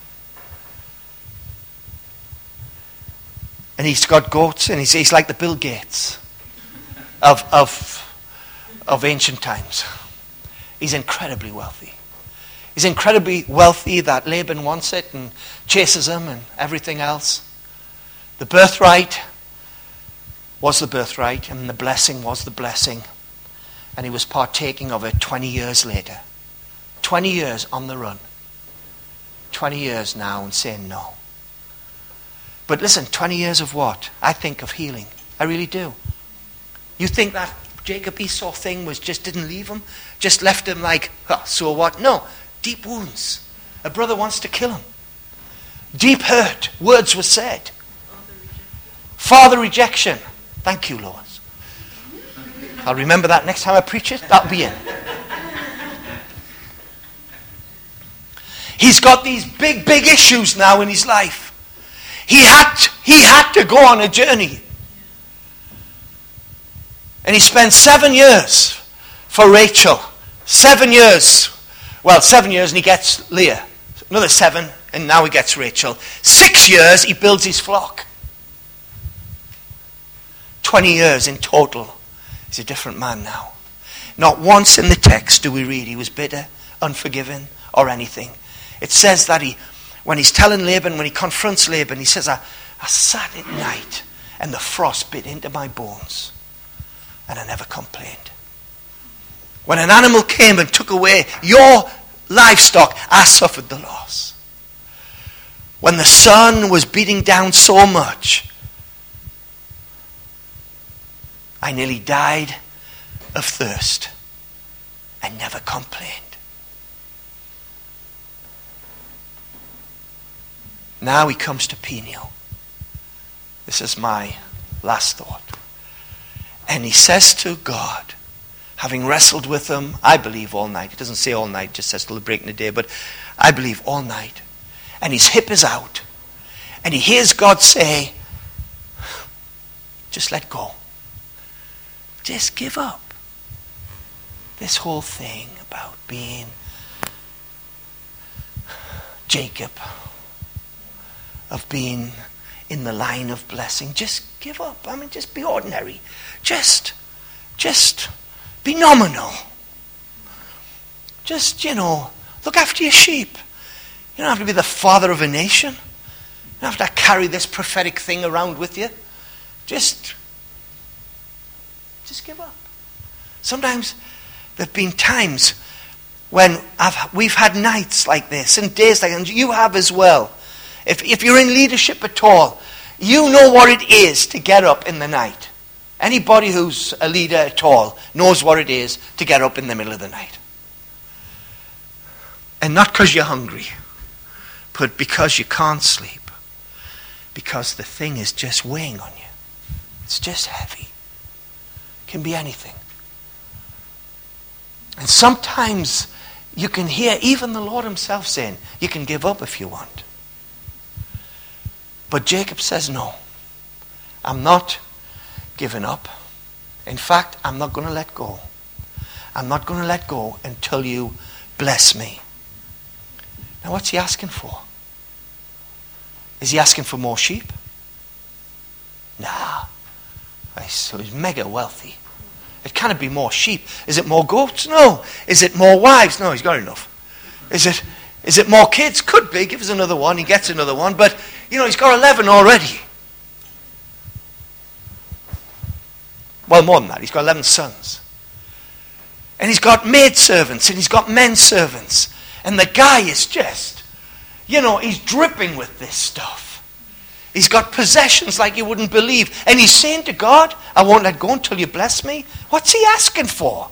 And he's got goats. And he's, he's like the Bill Gates of, of, of ancient times. He's incredibly wealthy. He's incredibly wealthy that Laban wants it and chases him and everything else. The birthright was the birthright and the blessing was the blessing. And he was partaking of it twenty years later. twenty years on the run. twenty years now and saying no. But listen, twenty years of what? I think of healing. I really do. You think that Jacob Esau thing was just didn't leave him? Just left him like, oh, so what? No. Deep wounds. A brother wants to kill him. Deep hurt. Words were said. Father rejection. Thank you, Lord. I'll remember that next time I preach it. That'll be it. He's got these big, big issues now in his life. He had to, he had to go on a journey. And he spent seven years for Rachel. Seven years. Well, seven years and he gets Leah. Another seven and now he gets Rachel. Six years he builds his flock. Twenty years in total. He's a different man now. Not once in the text do we read he was bitter, unforgiving, or anything. It says that he, when he's telling Laban, when he confronts Laban, he says, I, I sat at night and the frost bit into my bones and I never complained. When an animal came and took away your livestock, I suffered the loss. When the sun was beating down so much, I nearly died of thirst and never complained. Now he comes to Peniel. This is my last thought. And he says to God, having wrestled with him, I believe all night. It doesn't say all night, it just says till the break in the day, but I believe all night. And his hip is out. And he hears God say, just let go. Just give up. This whole thing about being Jacob, of being in the line of blessing, just give up. I mean, just be ordinary. Just, just be nominal. Just, you know, look after your sheep. You don't have to be the father of a nation. You don't have to carry this prophetic thing around with you. Just, just give up. Sometimes there have been times when I've, we've had nights like this and days like this, and you have as well. If, if you're in leadership at all, you know what it is to get up in the night. Anybody who's a leader at all knows what it is to get up in the middle of the night. And not because you're hungry, but because you can't sleep. Because the thing is just weighing on you. It's just heavy. It can be anything. And sometimes you can hear even the Lord himself saying, you can give up if you want. But Jacob says, no, I'm not giving up. In fact, I'm not going to let go. I'm not going to let go until you bless me. Now what's he asking for? Is he asking for more sheep? Nah. So he's mega wealthy. It can't be more sheep. Is it more goats? No. Is it more wives? No, he's got enough. Is it is it more kids? Could be. Give us another one. He gets another one. But, you know, he's got eleven already. Well, more than that. He's got eleven sons. And he's got maidservants and he's got men servants. And the guy is just, you know, he's dripping with this stuff. He's got possessions like you wouldn't believe. And he's saying to God, I won't let go until you bless me. What's he asking for?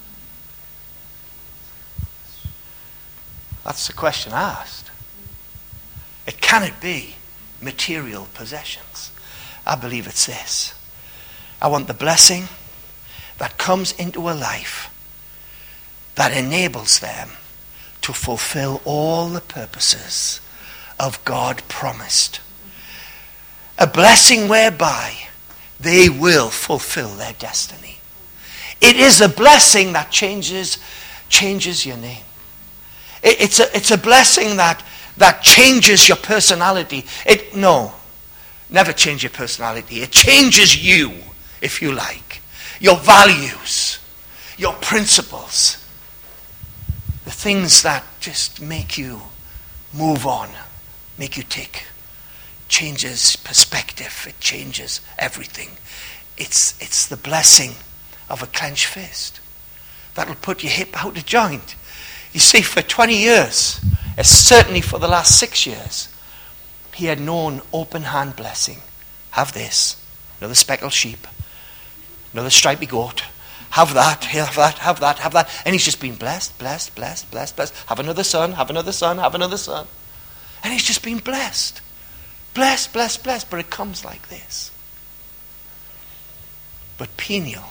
That's the question I asked. It can it be material possessions? I believe it's this. I want the blessing that comes into a life that enables them to fulfill all the purposes of God promised. A blessing whereby they will fulfill their destiny. It is a blessing that changes changes your name. It, it's a it's a blessing that that changes your personality. It no, never change your personality. It changes you, if you like, your values, your principles. The things that just make you move on, make you tick. Changes perspective. It changes everything. It's it's the blessing of a clenched fist. That'll put your hip out of joint. You see, for twenty years, and certainly for the last six years, he had known open hand blessing. Have this, another speckled sheep, another stripy goat. Have that, have that, have that, have that. And he's just been blessed, blessed, blessed, blessed, blessed. Have another son, have another son, have another son. And he's just been blessed. Blessed, blessed, blessed. But it comes like this. But Peniel,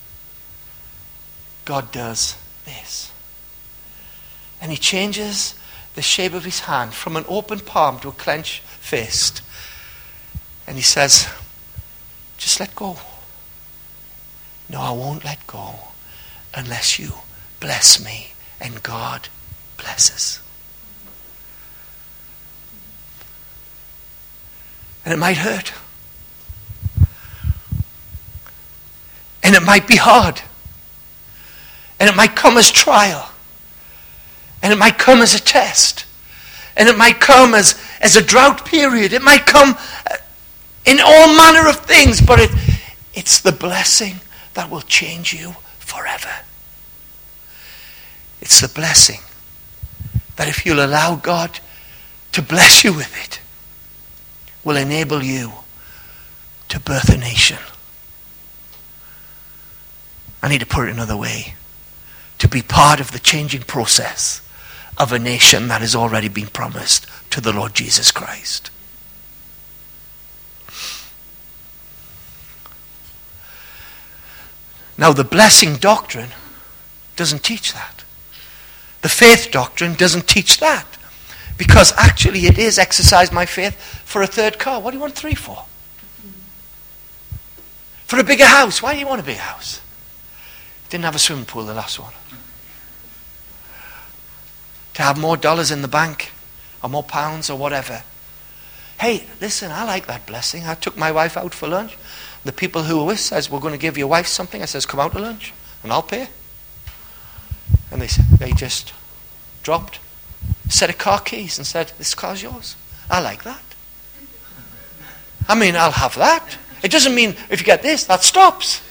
God does this. And he changes the shape of his hand from an open palm to a clenched fist. And he says, just let go. No, I won't let go unless you bless me. And God blesses. And it might hurt. And it might be hard. And it might come as trial. And it might come as a test. And it might come as, as a drought period. It might come in all manner of things. But it, it's the blessing that will change you forever. It's the blessing that if you'll allow God to bless you with it, will enable you to birth a nation. I need to put it another way. To be part of the changing process of a nation that has already been promised to the Lord Jesus Christ. Now, the blessing doctrine doesn't teach that. The faith doctrine doesn't teach that. Because actually it is exercise my faith for a third car. What do you want three for? For a bigger house. Why do you want a big house? Didn't have a swimming pool, the last one. To have more dollars in the bank, or more pounds, or whatever. Hey, listen, I like that blessing. I took my wife out for lunch. The people who were with says, we're going to give your wife something. I says, come out to lunch, and I'll pay. And they, they just dropped a set of car keys and said, this car's yours. I like that. I mean, I'll have that. It doesn't mean if you get this, that stops.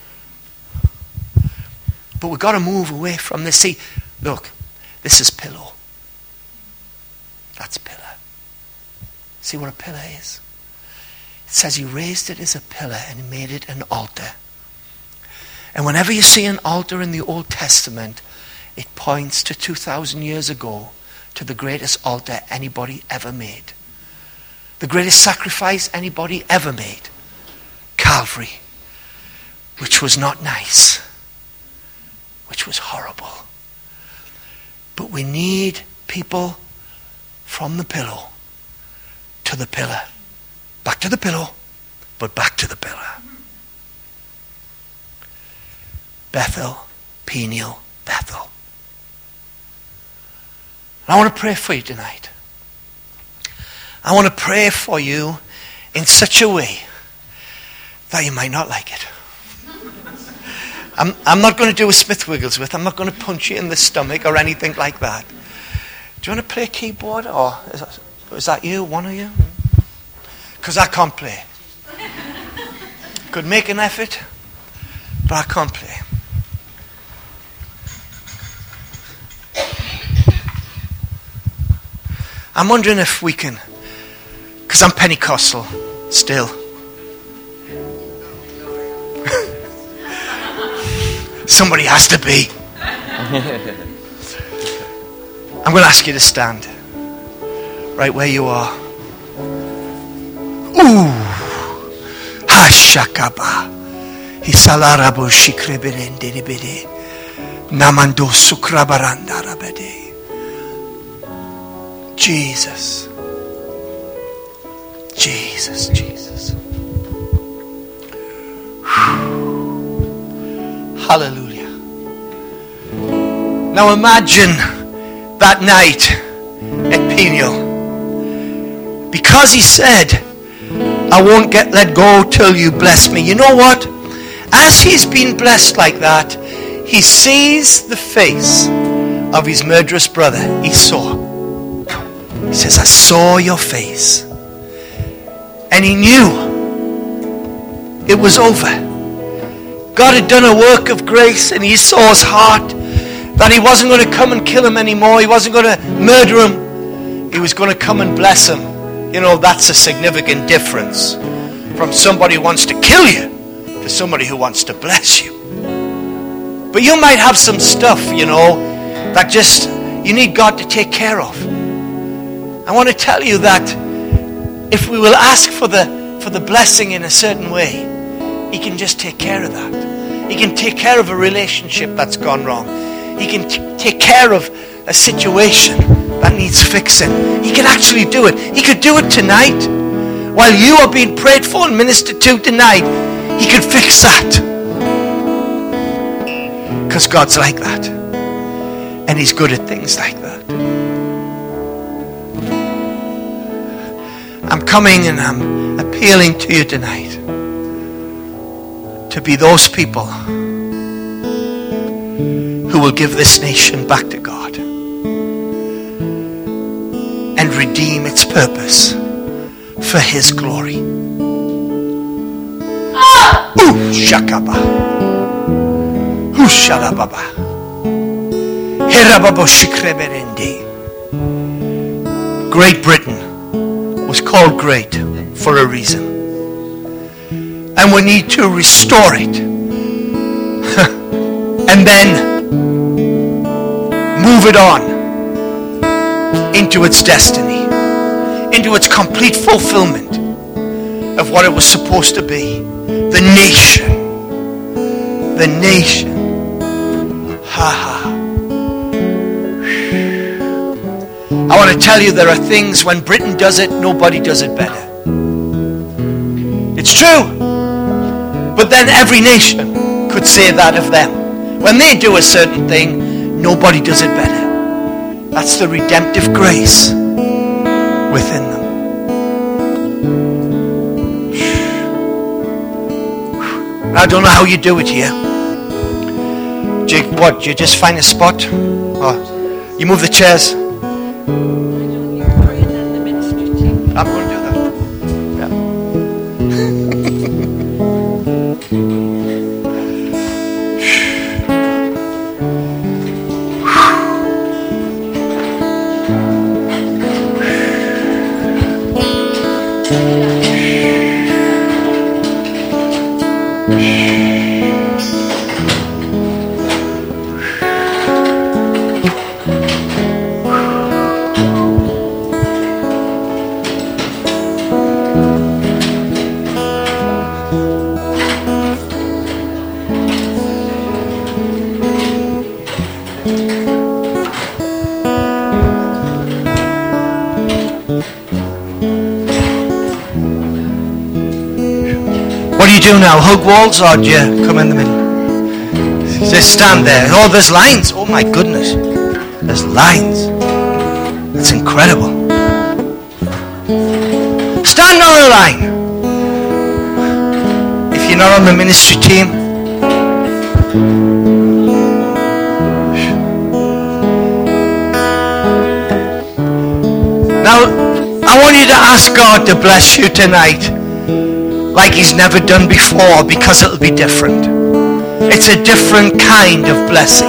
But we've got to move away from this. See, look, this is pillow. That's pillar. See what a pillar is? It says he raised it as a pillar and he made it an altar. And whenever you see an altar in the Old Testament, it points to two thousand years ago, to the greatest altar anybody ever made. The greatest sacrifice anybody ever made. Calvary. Which was not nice. Which was horrible. But we need people from the pillow to the pillar. Back to the pillow, but back to the pillar. Bethel, Peniel, Bethel. And I want to pray for you tonight. I want to pray for you in such a way that you might not like it. I'm, I'm not going to do a Smith Wigglesworth. I'm not going to punch you in the stomach or anything like that. Do you want to play keyboard? Or is that, is that you, one of you? Because I can't play. Could make an effort, but I can't play. I'm wondering if we can, because I'm Pentecostal still. Somebody has to be. I'm going to ask you to stand right where you are. Ooh. Hashakaba. Hisalarabu shikreberendere. Namando sukrabarandarabede. Jesus. Jesus, Jesus. Hallelujah. Now imagine that night at Peniel. Because he said, I won't get let go till you bless me. You know what? As he's been blessed like that, he sees the face of his murderous brother, Esau. He says, I saw your face. And he knew it was over. God had done a work of grace in Esau's heart, that he wasn't going to come and kill him anymore. He wasn't going to murder him. He was going to come and bless him. You know, that's a significant difference from somebody who wants to kill you to somebody who wants to bless you. But you might have some stuff, you know, that just you need God to take care of. I want to tell you that if we will ask for the for the blessing in a certain way, he can just take care of that. He can take care of a relationship that's gone wrong. He can t- take care of a situation that needs fixing. He can actually do it. He could do it tonight. While you are being prayed for and ministered to tonight, he could fix that. Because God's like that. And he's good at things like that. I'm coming and I'm appealing to you tonight to be those people who will give this nation back to God and redeem its purpose for his glory. Ooh, shakaba. Ooh, shalababa. Herababo shikreberende. Great Britain was called great for a reason. And we need to restore it. And then move it on into its destiny, into its complete fulfillment of what it was supposed to be. The nation. The nation. Ha ha. I want to tell you, there are things when Britain does it, nobody does it better. It's true. But then every nation could say that of them. When they do a certain thing, nobody does it better. That's the redemptive grace within them. I don't know how you do it here. Do you, what? Do you just find a spot? Or you move the chairs? I'm going to do that. What do you do now? Hug walls or do you come in the middle? Just stand there. Oh, there's lines. Oh my goodness. There's lines. That's incredible. Stand on a line. If you're not on the ministry team, now I want you to ask God to bless you tonight like He's never done before, because it'll be different. It's a different kind of blessing.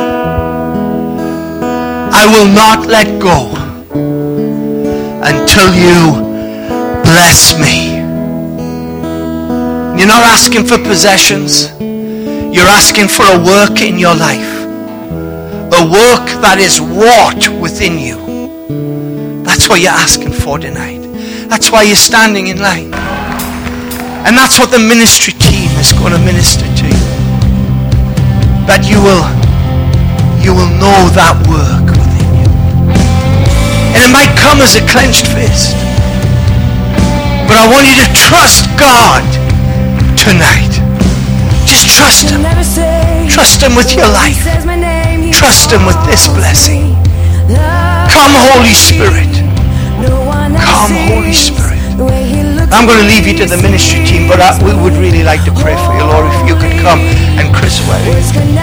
I will not let go until you bless me. You're not asking for possessions. You're asking for a work in your life. A work that is wrought within you. That's what you're asking for tonight. That's why you're standing in line. And that's what the ministry team is going to minister to you. That you will, you will know that work within you. And it might come as a clenched fist. But I want you to trust God tonight. Just trust Him. Trust Him with your life. Trust Him with this blessing. Come, Holy Spirit. Come, Holy Spirit. I'm going to leave you to the ministry team, but I, we would really like to pray for you, Lord, if you could come. And Chris, where are you?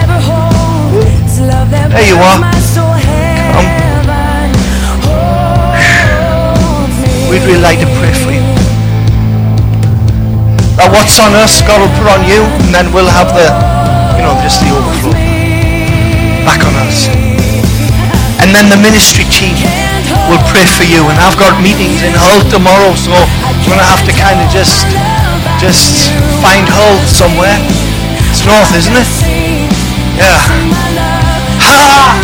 There you are. Come. We'd really like to pray for you. Now what's on us, God will put on you, and then we'll have the, you know, just the overflow back on us. And then the ministry team will pray for you. And I've got meetings in Hull tomorrow, so I'm going to have to kind of just just find Hull somewhere. It's north, isn't it? Yeah. Ha!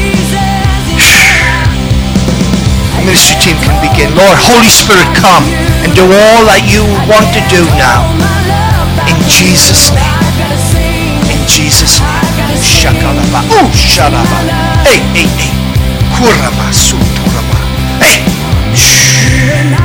The ministry team can begin. Lord, Holy Spirit, come and do all that you want to do now. In Jesus' name. In Jesus' name. Shakalaba. Oh, shalaba. Hey, hey, hey. Kurama, suturama. Hey. Shh.